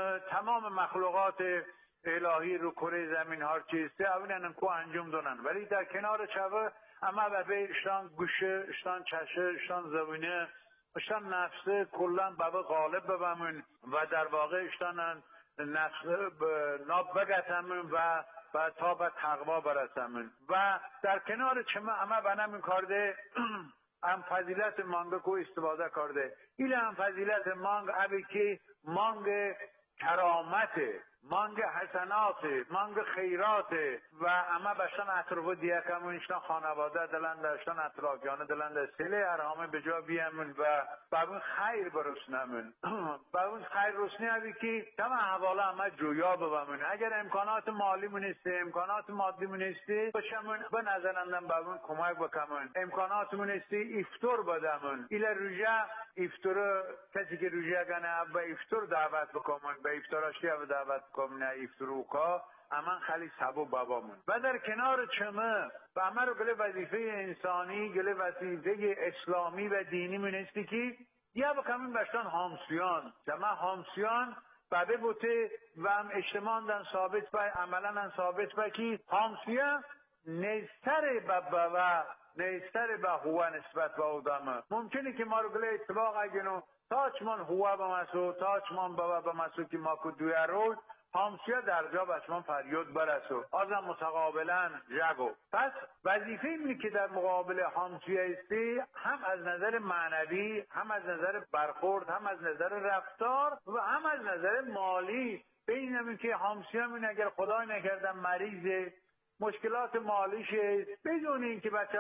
تمام مخلوقات الهی رو کره زمین هر چیسته اون کو انجام دونن ولی در کنار چوه اما به اشتان گوشه اشتان چشه اشتان زبونه اشتان نفسه کلن بابا غالب ببمون و در واقع اشتان نفسه ناب بگتمون و تا به تقوا برسمون و در کنار چما اما بنامون کرده هم فضیلت مانگ کو استفاده کرده ایل هم فضیلت مانگ اوی که مانگ کرامته مانگ حسناته مانگ خیراته و اما بشتن اطراف دیگه کمون اشتن خانواده دلند اشتن اطرافیانه دلند سله ارهامه به جا بیامون و باون خیر برسنمون باون خیر رسنی اوی که تمام حواله اما جویا ببامون اگر امکانات مالی مونسته امکانات مادی مونسته باشمون به نظرندم باون کمک بکمون امکانات مونسته افطور بدمون ایل روژه افطور کسی که روژه گنه به افطور دعوت بکمون به افطاراشی او دعوت کمونه افطروکا اما خیلی سبب بابامون و در کنار چمه و اما رو گله وظیفه انسانی گله وظیفه اسلامی و دینی مونستی که یا بکمون بشتن همسیان چمه همسیان بابه بوته و هم اجتماع دن ثابت بای عملا دن ثابت بای که همسیان نزتر بابا و نیستر به هوا نسبت به آدمه ممکنه که ما رو گله اتفاق اگنو تاچمان هوا بمسو تاچمان بابا بمسو که ما که دوی روز همسیه در جا بچمان فریاد برسو آزم متقابلا جگو. پس وظیفه اینه که در مقابل همسیه استی هم از نظر معنوی، هم از نظر برخورد، هم از نظر رفتار و هم از نظر مالی ببینیم که همسیه من اگر خدای نکردن مریضه مشکلات مالیش بدون اینکه بچه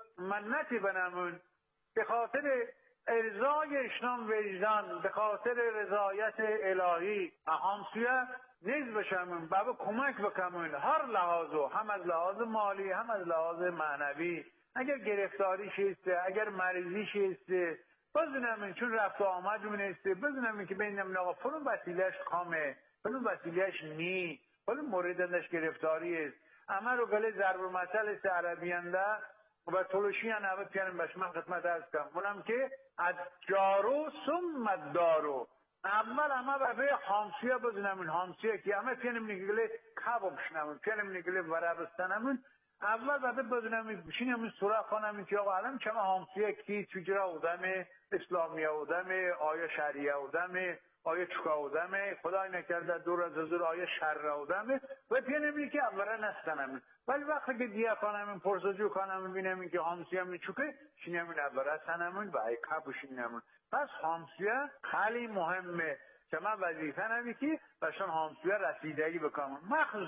منتی بنمون به خاطر ارضای اشنام وجدان به خاطر رضایت الهی همسیه نیز بشمون بابا کمک بکنون هر لحاظو هم از لحاظ مالی هم از لحاظ معنوی اگر گرفتاری شیسته اگر مریضی شیسته بزنمون چون رفت و آمد مونسته بزنمون که بینم ناقا فلون وسیلهش کامه فلون وسیلهش نی فلون موردش گرفتاری است اما رو گله ضرب المثل است عربیانده و تلوشی نوه پیانم باش من خدمت عرض کنم اونم که از جارو ثم الدارو اول اما به همسیه بزنمون همسیه که اما پیانم نگله کباب شنمون پیانم نگله ورابستنمون اول به بزنمون بشینمون سراغ خانمون که آقا علم چما همسیه کی چجرا اودمه اسلامی اودمه آیا شریعه اودمه آیا چکا اودمه خدای نکرده دور از حضور آیا شر اودمه و پیانم که اولا نستنمون ولی وقتی که دیگه خانمون پرسجو خانمون بینمون که همسیه می چوکه شینمون اولا سنمون و ای کبو شینمون پس همسیه خیلی مهمه که من وظیفه نمی که بشان همسیه رسیدگی بکنم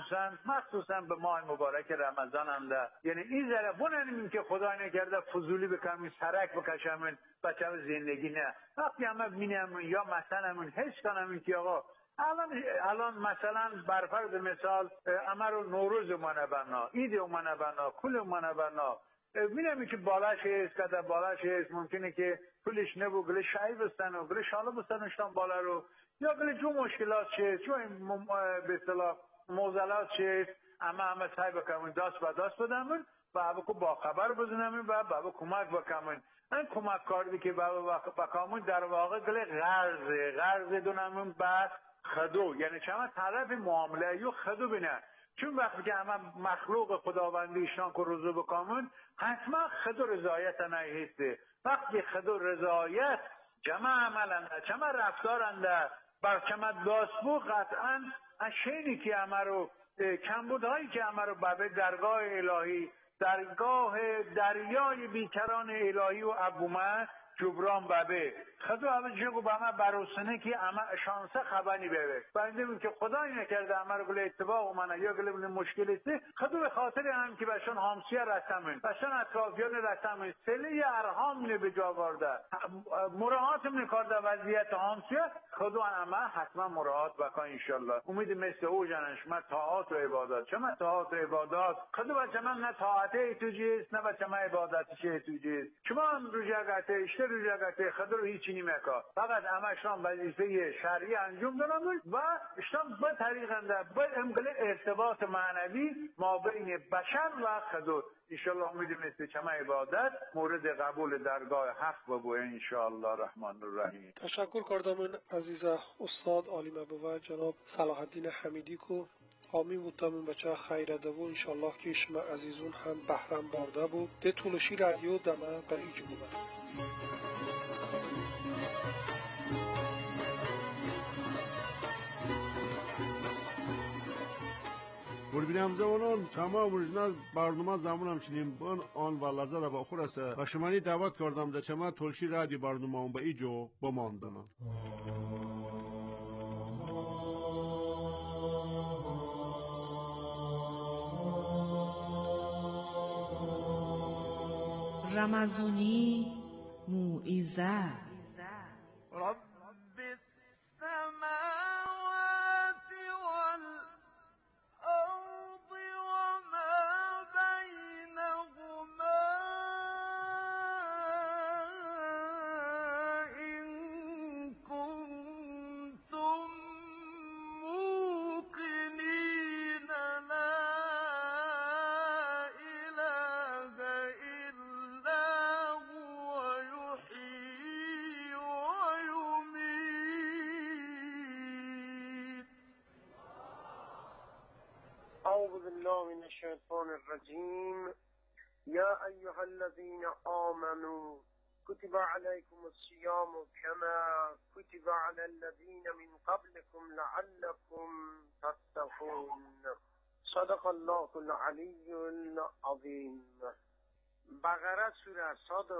مخصوصا به ماه مبارک رمضان هم ده یعنی این ذره بوننیم که خدای نکرده فضولی بکنم سرک بکشمون بچه زندگی نه وقتی همه بینم یا مثلا حس کنم که آقا الان مثلا برفرض مثال امر نوروز منبنا عید منبنا کل منبنا می‌بینم که بالاش است کده بالاش است ممکنه که پولش نبو گله شای بستن و گله شاله بستنشتن بالا رو یا گله جو مشکلات چه چون به اصطلاح معضلات چه اما سعی بکنم دست به دست بدم و ابو با خبر بزنم و بابا کمک بکنم این کمک کاری که بابا بکنم در واقع گله غرض دونم بعد خدو یعنی چما طرف معامله یو خدو بینه چون وقتی که همه مخلوق خداوندیشان که رضا بکنن حتما خدو رضایت نهیسته وقتی خدو رضایت جمع عملن چما رفتارنده بر چما داستبو قطعا اشینی که همه رو کمبودهایی که همه رو بابه درگاه الهی درگاه دریای بیکران الهی و ابومه جبران بابه خدو همه جگو با همه بروسنه که همه شانسه خبری ببه بنده که خدای نکرده همه رو گله اتباق و منه یا گله مشکل است خدو به خاطر هم که بشان همسیه رسمن بشان اطرافیان رسمن سله ارهام نه به جا وارده مراعات نکرده وضعیت همسیه خدو همه حتما مراعات بکن انشالله امید مثل او جنش ما طاعات و عبادات چما طاعات و عبادات خدو بچه من نه طاعته توجیست نه بچه من عبادتشه توجیست چما رجاقته رجاقته خدا رو هیچی نمیکا فقط همشان وظیفه شرعی انجام دادن و اشتام به طریقنده به امگله ارتباط معنوی ما بین بشر و خدا انشالله امیدیم است چما عبادت مورد قبول درگاه حق ببوه انشالله الرحمن الرحیم. تشکر کردم عزیز استاد عالی مبوه جناب صلاح الدین حمیدی کو حامی بودم بچه خیره دو انشالله که شما عزیزون هم بهرم بارده بود ده تولشی رادیو دمه به ایج بوده. بینم زمانان تمام اوریجینال برنامه زمان همچنین بان آن و لذت با خور است و شمانی دعوت کردم در چما تلشی رادیو برنامه هم به ایجو بماندنم رمضانی موعظه رب السماوات والأرض وما بينهما إن كنتم موقنين لا إله إلا هو يحيي ويميت. أعوذ بالله من الشيطان الرجيم. يا أيها الذين آمنوا كتب عليكم الصيام كما كتب على الذين من قبلكم لعلكم تتقون. صدق الله العلی العظیم. بقره سوره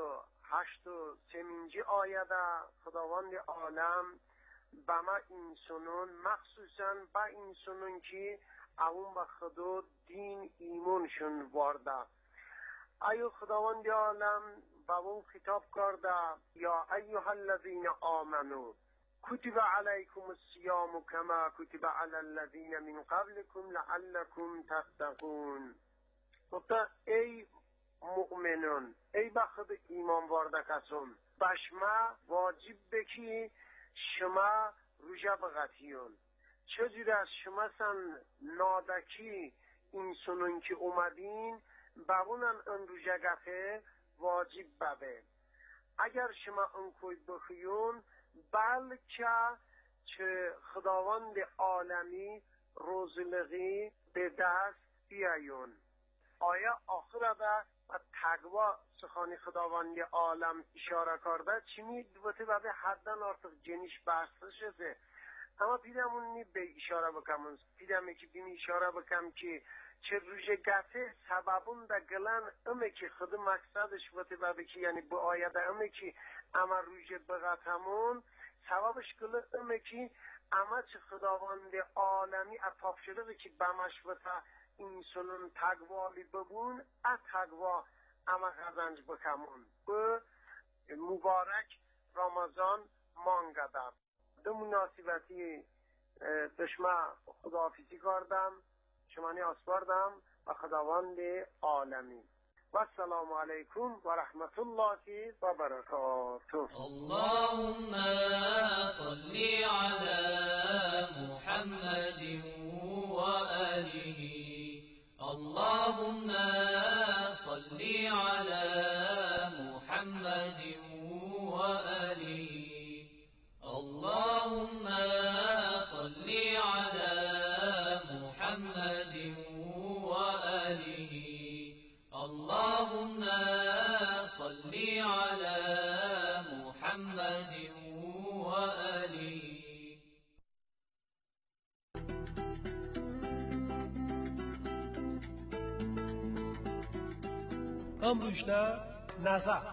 183 آیه خداوند عالم به ما انسانون مخصوصا به انسانون که اون به خدا دین ایمانشون وارده، ایو خداوند عالم به اون خطاب کرده یا ایها الذین آمنو کتب علیکم الصیام کما کتب علی الذین من قبلکم لعلکم تتقون. گفته ای مؤمنون، ای به خدا ایمان وارده کسان، به شما واجب بکی شما روژه بغتیون. چجور از شما سن نادکی انسانون که اومدین بابونن ان روژه گفه واجب ببه. اگر شما ان کوی بخیون بلکه چه خداوند عالمی روزلغی به دست بیایون. آیا آخر به تقوا سخانی خداوند عالم اشاره کرده چی میدوته و به حدن ارتق جنیش بحثه شده. اما پیدمون نی به اشاره بکم، پیدمه که بیم اشاره بکم که چه روژه گته سببون دا گلن امه که خود مقصدش وقتی بابه که یعنی با آیده امه که اما روژه بغتمون سببش گله امه که اما چه خداوند عالمی اطاف شده که بمش وقتا انسانون تقوالی ببون تقوا اما غزنج بکمون به مبارک رمضان مانگدم. دو مناسبتی دشمه خداحافظی کردم، شمانی آسپاردم و خداوند عالمی. و السلام علیکم و رحمت الله و برکاته. اللهم صل علی محمد و آله. اللهم صل علی محمد و آله. اللهم صل على محمد وآله. اللهم صل على محمد وآله. امروزنا نظر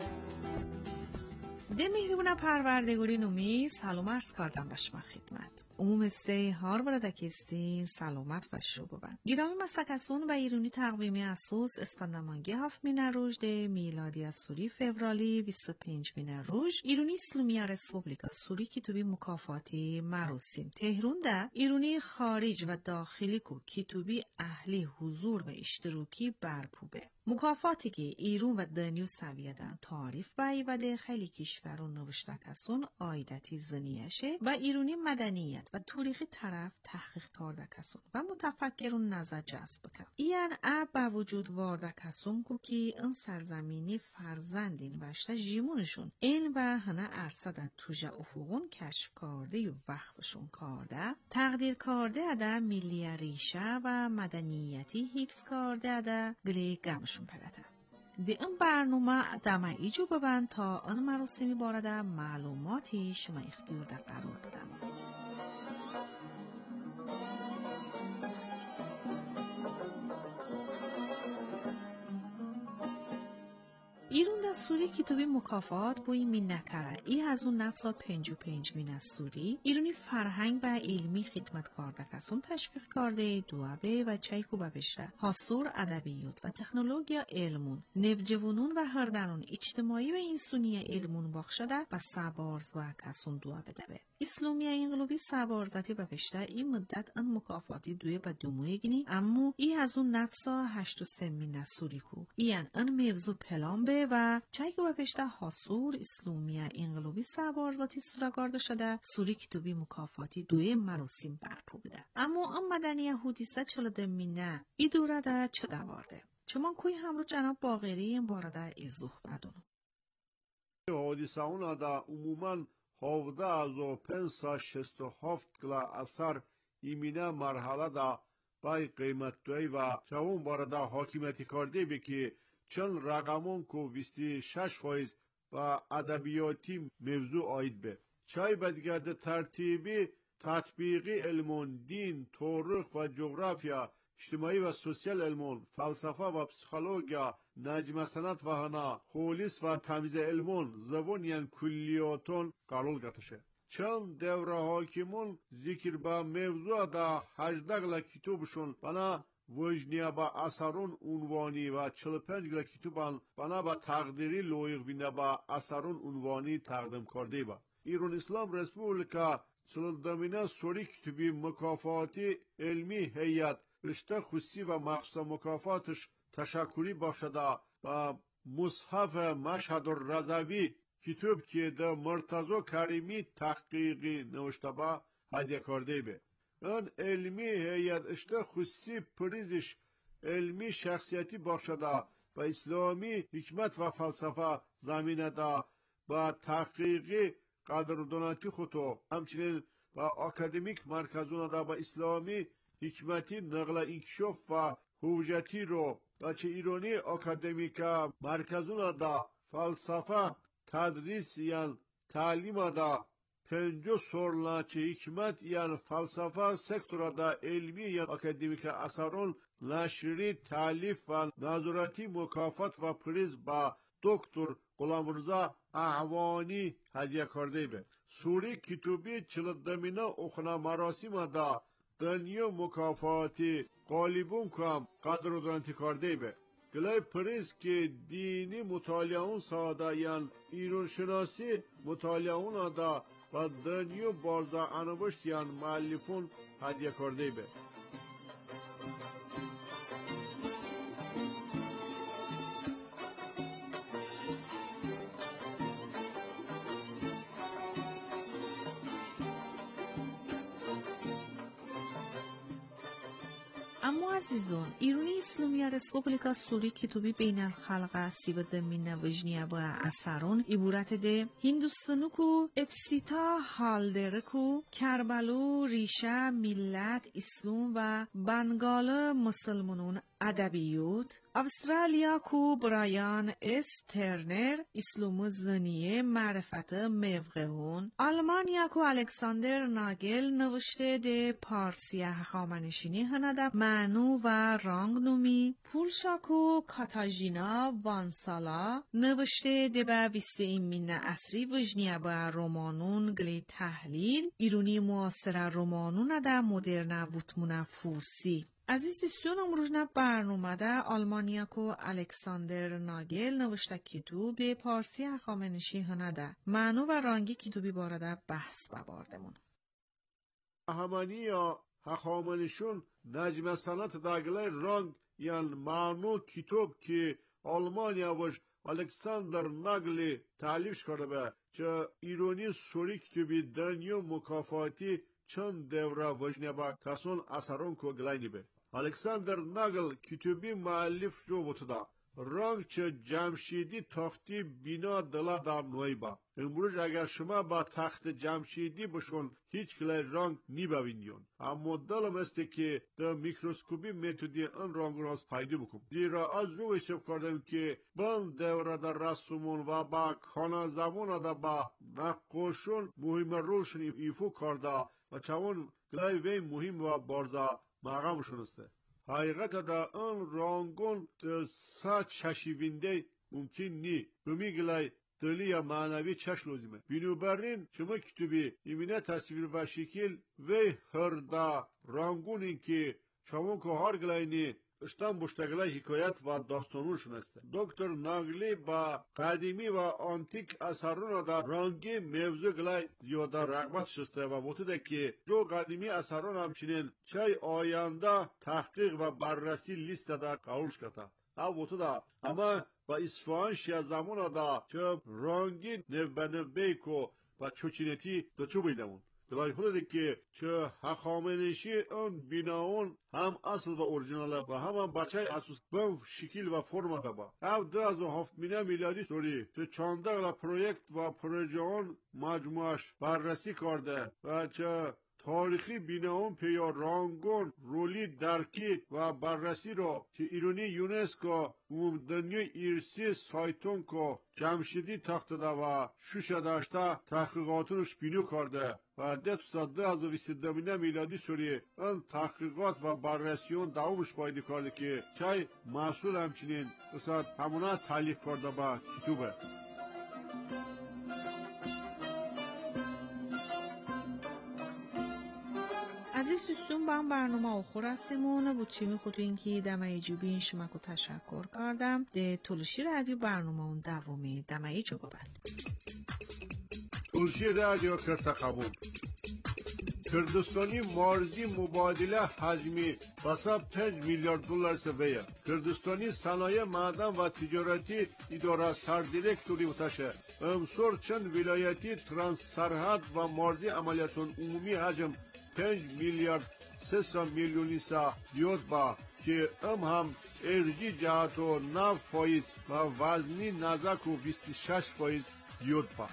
ده مهربون پروردگاری نومی سلام عرض کردم به شما خدمت. عموم استه هار برادکستی سلامت و شو ببند. گرامی مسکسون و ایرونی تقویمی اساس اسفندمانگی 7 روز ده میلادی از سوری فورالی 25 روز ایرونی اسلامی رسپوبلیکا سوری که توبی مکافاتی مراسم تهران ده ایرونی خارج و داخلی کو که توبی اهلی حضور و اشتراکی برپوبه. مکافاتی که ایرون و دنیو سویدن تعریف بایی و ده خیلی کشورون نوشتکسون آیدتی زنیشه و ایرونی مدنیت و تاریخی طرف تحقیق کردکسون و متفکرون نظر جذب کن. این با وجود واردکسون کو که این سرزمینی فرزندین وشته جیمونشون این و هنه ارصد توجه افقون کشف کرده و وقفشون کرده تقدیر کرده اده ملی ریشه و مدنیتی حفظ کرده اده دلی گمشون پرده. دی این برنامه دمه ایجو ببند تا این مراسمی بارده معلوماتی شما اختیار در قرار بدم. ایرون در سوری کتابی مکافات بوی می نکره. ای از اون نفسات 55 مین از سوری ایرونی فرهنگ و علمی خدمت کرده کسون تشویق کرده دوابه و چایکو ببشته حاصور ادبیات و تکنولوژیا علمون نوجوانون و هردنون اجتماعی و انسانی علمون باخشده و سبارز و کسون دوابه دبه اسلامی انقلابی سبارزتی ببشته این مدت ان مکافاتی دوی با دوموی گینی امو ای از اون نفسا 83 مین از سوری کو این ان موضوع پلان به و چایکو بپشته حاصور اسلامی انقلابی سبارزاتی سورگارده شده سوری کتابی مکافاتی دوی مراسم برپو بده. اما ام مدنی حدیثه چلده مینه ای دوره ده چه دوارده چمان کوی همرو جناب باقری این بارده ایزوخ بدونو حدیثه اونا ده عموماً 17,567 کلا اثر ایمینه مرحله ده بای قیمت دوی و چون بارده حاکمیتی کرده بی که چند رقمون کو 26% و ادبیاتی موضوع آید به. چای بدگرد ترتیبی تطبیقی علمون، دین، تاریخ و جغرافیا، اجتماعی و سوسیال علمون، فلسفه و پسیکولوژیا، نجم سنت و هنر، خوليس و تمیز علمون، زبون یعنی کلیاتون قرار گرفته. چند دوره حاکمون ذکر با موضوع دا 18 کتابشون بنا وجنیا با اثرون عنوانی و 45 کتابان بنا با تقدیری لایق بینه با اثرون عنوانی تقدیم کرده با. ایران اسلام رسپوبلیکا سلطنمینه سوری کتبی مکافاتی علمی هیئت رشته خصوصی و مخصوص مکافاتش تشکری باشده و مصحف مشهد الرضوی کتاب که در مرتضی کریمی تحقیقی نوشته با هدیه کرده به. اون علمی هیئت رشته خصوصی پریزش علمی شخصیتی باشده و اسلامی حکمت و فلسفه زمینه دا با تحقیقی قدردانتی خودو همچنین با اکادمیک مرکزون دا با اسلامی حکمتی نقل انکشاف و هویتی رو و چه ایرانی اکادمیکا مرکزون دا فلسفه تدریس یعنی تعلیم دا 50 سورلا چه حکمت یعنی فلسفه سکتور دا علمی یعنی اکادمیکا اثرون نشری تالیف و نظارتی مکافات و پریز با دکتر غلامرضا اعوانی هدیه کرده به. سوری کتابی 42 اخنا مراسم دا دنیا مکافاتی غالبون کم قدردانتی کرده به. گلای پریز که دینی مطالعون ساده یعنی ایران شناسی مطالعون دا و دنیا بارزا انوشت یعنی مؤلفون هدیه کرده به. اما عزیزان ایرانی اسلامی رسپوبلیکا سوری کتابی بین الخلق سیبد من وجنیه و اثرون عبارت ده هندوستانو کو ابسیتا حالدره کو کربلو ریشه ملت اسلام و بنگال مسلمانون ادبیات استرالیا کو برایان اس ترنر اسلام زنیه معرفت موقعون آلمانیا کو الکساندر ناگل نوشته ده پارسی هخامنشینی هنده معنو و رانگنومی پولشا کو کاتاژینا وانسالا نوشته ده به 20 من عصری وجنیه به رومانون گلی تحلیل ایرونی معاصر رومانون ده مدرن وطمون فورسی. عزیز دوستان امروز برنامه ده آلمانیا کو الکساندر ناگل نوشته کتاب به پارسی هخامنشی هنده معنو و رانگی کتابی بارده بحث بباردمون. هخامنیا هخامنشون نجم سنت داگله رانگ یعنی معنو کتاب که آلمانیا وش الکساندر ناگلی تعلیفش کرده به چه ایرانی سوری کتابی دنیا مکافاتی چند دوره وجنه با کسان اثرون کو گلینی به. الکساندر ناگل کتابی مؤلف جو بوده. رنگ چه جمشیدی تختی بینا دلا در نوی با. امروز اگر شما با تخت جمشیدی بشون هیچ کلی رنگ نیبوینیون. اما دلم است که در میکروسکوپی متدی ان رنگ را پیدا بکن. زیرا از رو حساب کردم که بان دوره در رسومون و با خانه زمان دا با نقاشون مهم روشن ایفو کرده و چون کلی وی مهم و بارزا مقامشون است. حقیقت دا اون رانگون سا چشیوینده ممکن نی. بمیگلای دلی یا معنوی چش لازمه. بنابراین شما کتابی ایمینه تصویر و شکل وی هر دا رانگون این که شما که هر گلای نی اشتان بشتگلای حکایت و داستانونشون است. دکتر ناگلی با قدیمی و آنتیک اثرون دا رنگی موضوع گلای زیاده رغبت شسته و بوده که جو قدیمی اثرون همچنین چای آینده تحقیق و بررسی لیست دا قولش کرده. او بوده اما با اصفهانش یا زمان دا چه رنگی نو بیکو و چوچینتی دا چو بیدمون. بلای خود که چه هخامنشی اون بیناون هم اصل و اورجیناله و هم بچه اساس به شکل و فرم دابا. او 2007 میلادی سوری چه چانده پروژه و پروژه اون مجموعش بررسی کرده و چه تاریخی بینام پیا رانگون رولی درکی و بررسی را که ایرانی یونسکو دنیا ایرسی سایتون که جمشیدی تخت ده و شوشه داشته تحقیقاتونش بینو کرده و ده 2022 میلادی سوری این تحقیقات و بررسیون دوامش پایدی کرده که چای مسئول همچنین اصاد همونا تعلیق کرده با کتوبه. عزیز دوستون با هم برنامه آخر هستیمون بود چی میخوتوین که دمه ایجوبین شمکو تشکر کردم ده تولشی رادیو برنامه اون دومی دمه ایجو ببن تولشی رادیو کرده قبول کردستانی مارزی مبادله حجمی بسا 5 میلیارد دلار سویه. کردستانی صنایع معدن و تجارتی اداره سردیرکتوری متشه. امسور چند ولایتی ترانس سرحد و مارزی عملیاتون عمومی حجم 5 میلیارد 300 میلیونی سا دیود با که هم ارجی جهت و 9% و وزنی نزک و 26% دیود با.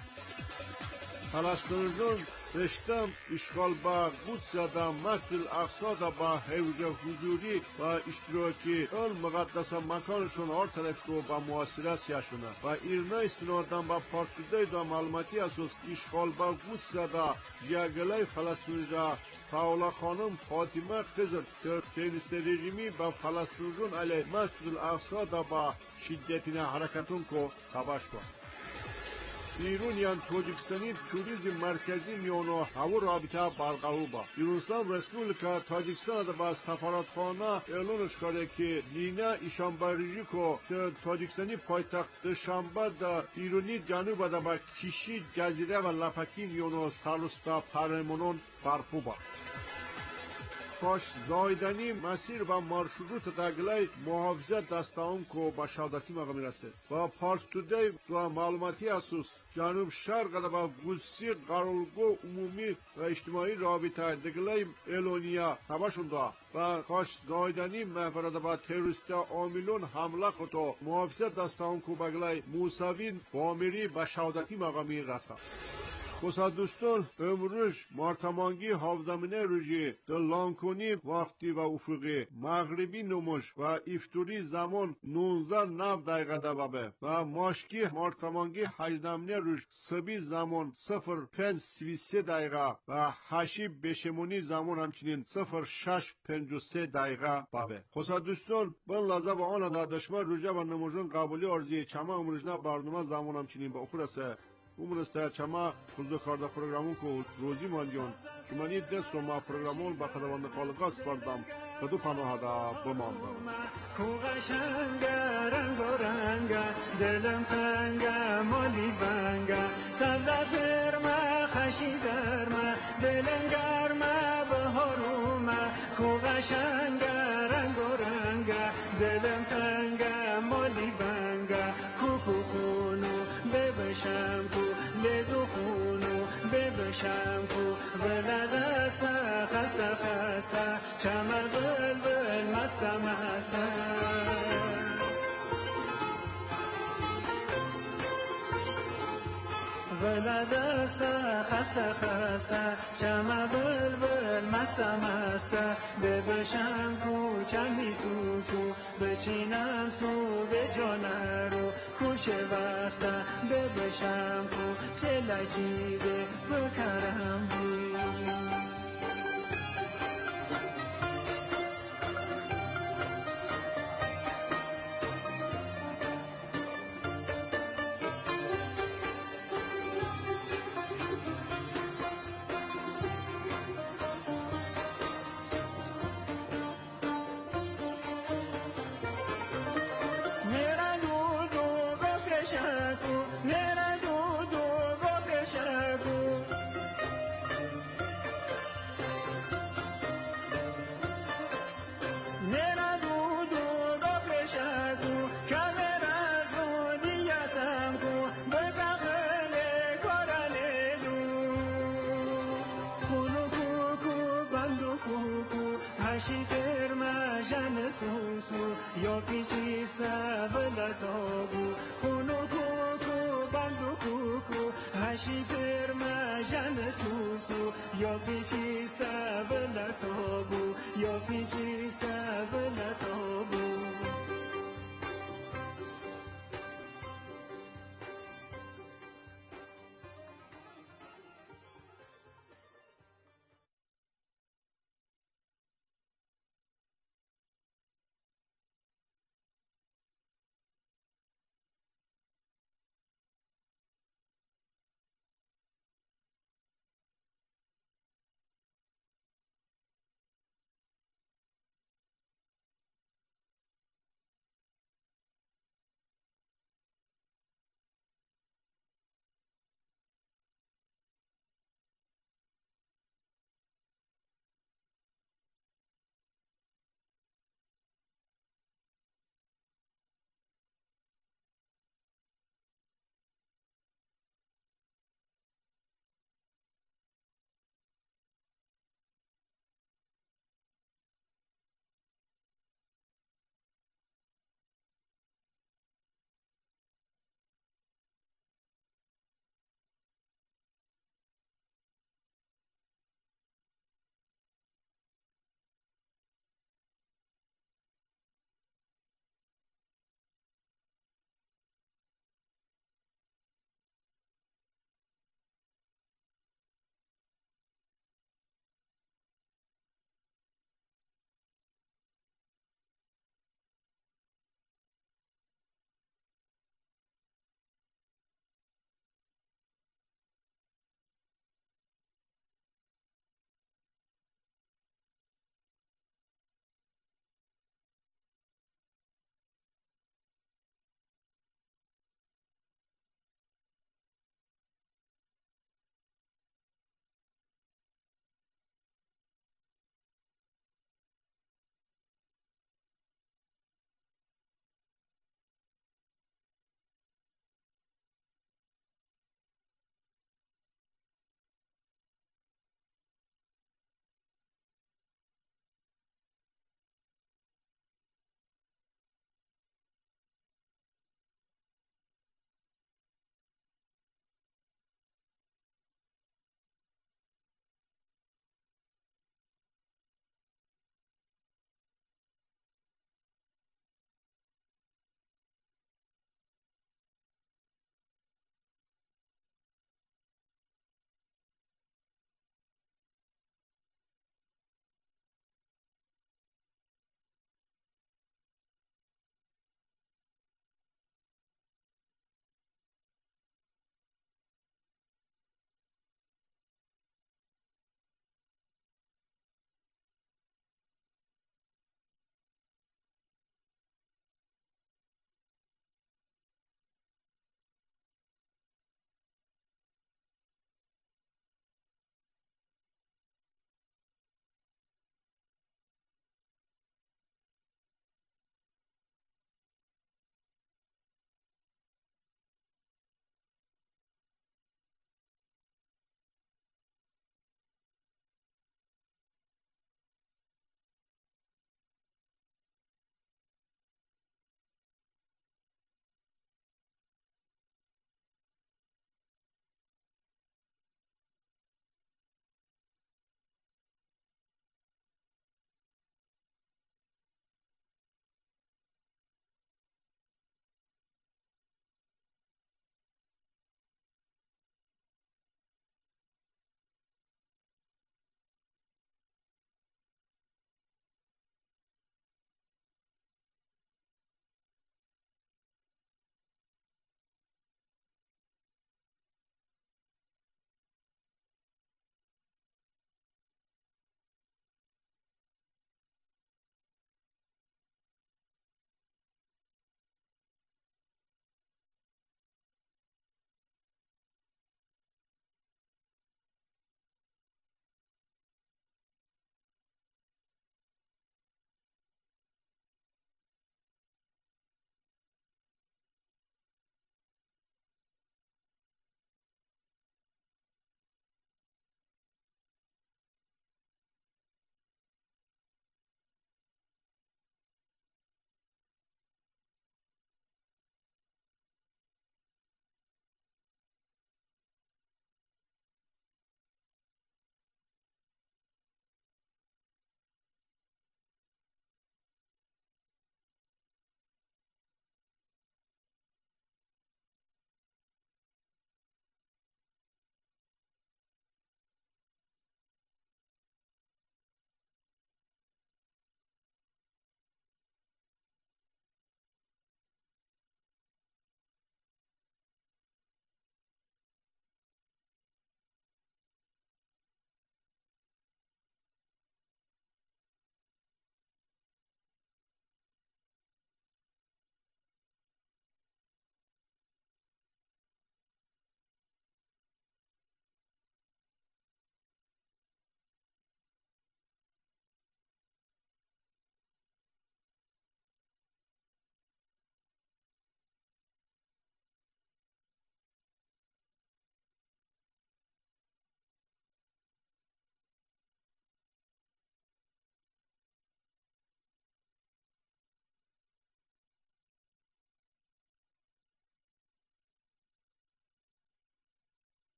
فلسطینیان رشتم اشغال با قدس دا مسجد الاقصا با حفظ حضوری و اشتراکی المقدس مکانشون هر طرف رو با مواصلات سیاشونه و ایرنا استنادن با پارتیدای دا معلوماتی اساس اشغال با قدس دا جاگلای فلسطینی دا پاولا خانم فاطمه قزر که سیونیست رژیمی با فلسطینیان علیه مسجد الاقصا دا با شدتین حرکتون که تباش کرد. ایرانیان تاجیکستانی توریسم مرکزی میانو هوا رابطه برقرار با ایرانستان رسپوبلیکا تاجیکستان با سفارتخانه اعلانش کرده که نینا ایشانباریجی که تاجیکستانی پایتخت شنبه در ایرانی جنوب دا با کشی جزیره و لپکی میانو سالوستا پرمونون برپو با کاش زایدنی مسیر و مارشروط دگلای محافظت دستان که با شهادتی مقام میرسه و پارس تودی و معلوماتی اساس جنوب شرق و گلسی قرارگاه عمومی و اجتماعی رابطه دگلای ایلونیا همشون دا و کاش زایدنی محفرد با تروریست عاملون حمله خطا محافظت دستان که بگلای موسوین بامیری با شهادتی مقامی رسه. خصوص دوستان امروز مارتمانگی هفدمینه روزی در لانکونی وقتی و افقی مغربی نموش و افتوری زمان 19 دقیقه دبابه و ماشکی مارتمانگی هجدمینه روز سبی زمان 05:33 دقیقه و هشی بشمونی زمان همچنین 06:53 دقیقه بابه. خصوص دوستان بن لحظه و آن دادشما روزه و نموشن قبولی ارزی چما امروزنا برنامه زمان همچنین با اخرسه umrste çama kuzda karda programı ko rozi malyon çumani de soma programol ba kadavanda qalqa spardam kadu panohada bomanda ku qashanga rangoranga dilim tanga moli banga sabza firma khashidarma dilim garma bahoruma ku qashanga rangoranga dilim tanga moli banga ku khunu bebasham لدخونو ببشم کو ولدستا خسته خسته چمه بلبل مسته مسته ولدستا خسته خسته چمه بلبل مسته مسته ببشم کو چندی سوسو بچینم سو به جانرو خوش وقتا ببشم کو چه لجیبه بکرم بود یا پیچیسته ولتابو خونو کوکو بندو کوکو ماشی پر مجن سوسو یا پیچیسته بلتابو یا پیچیسته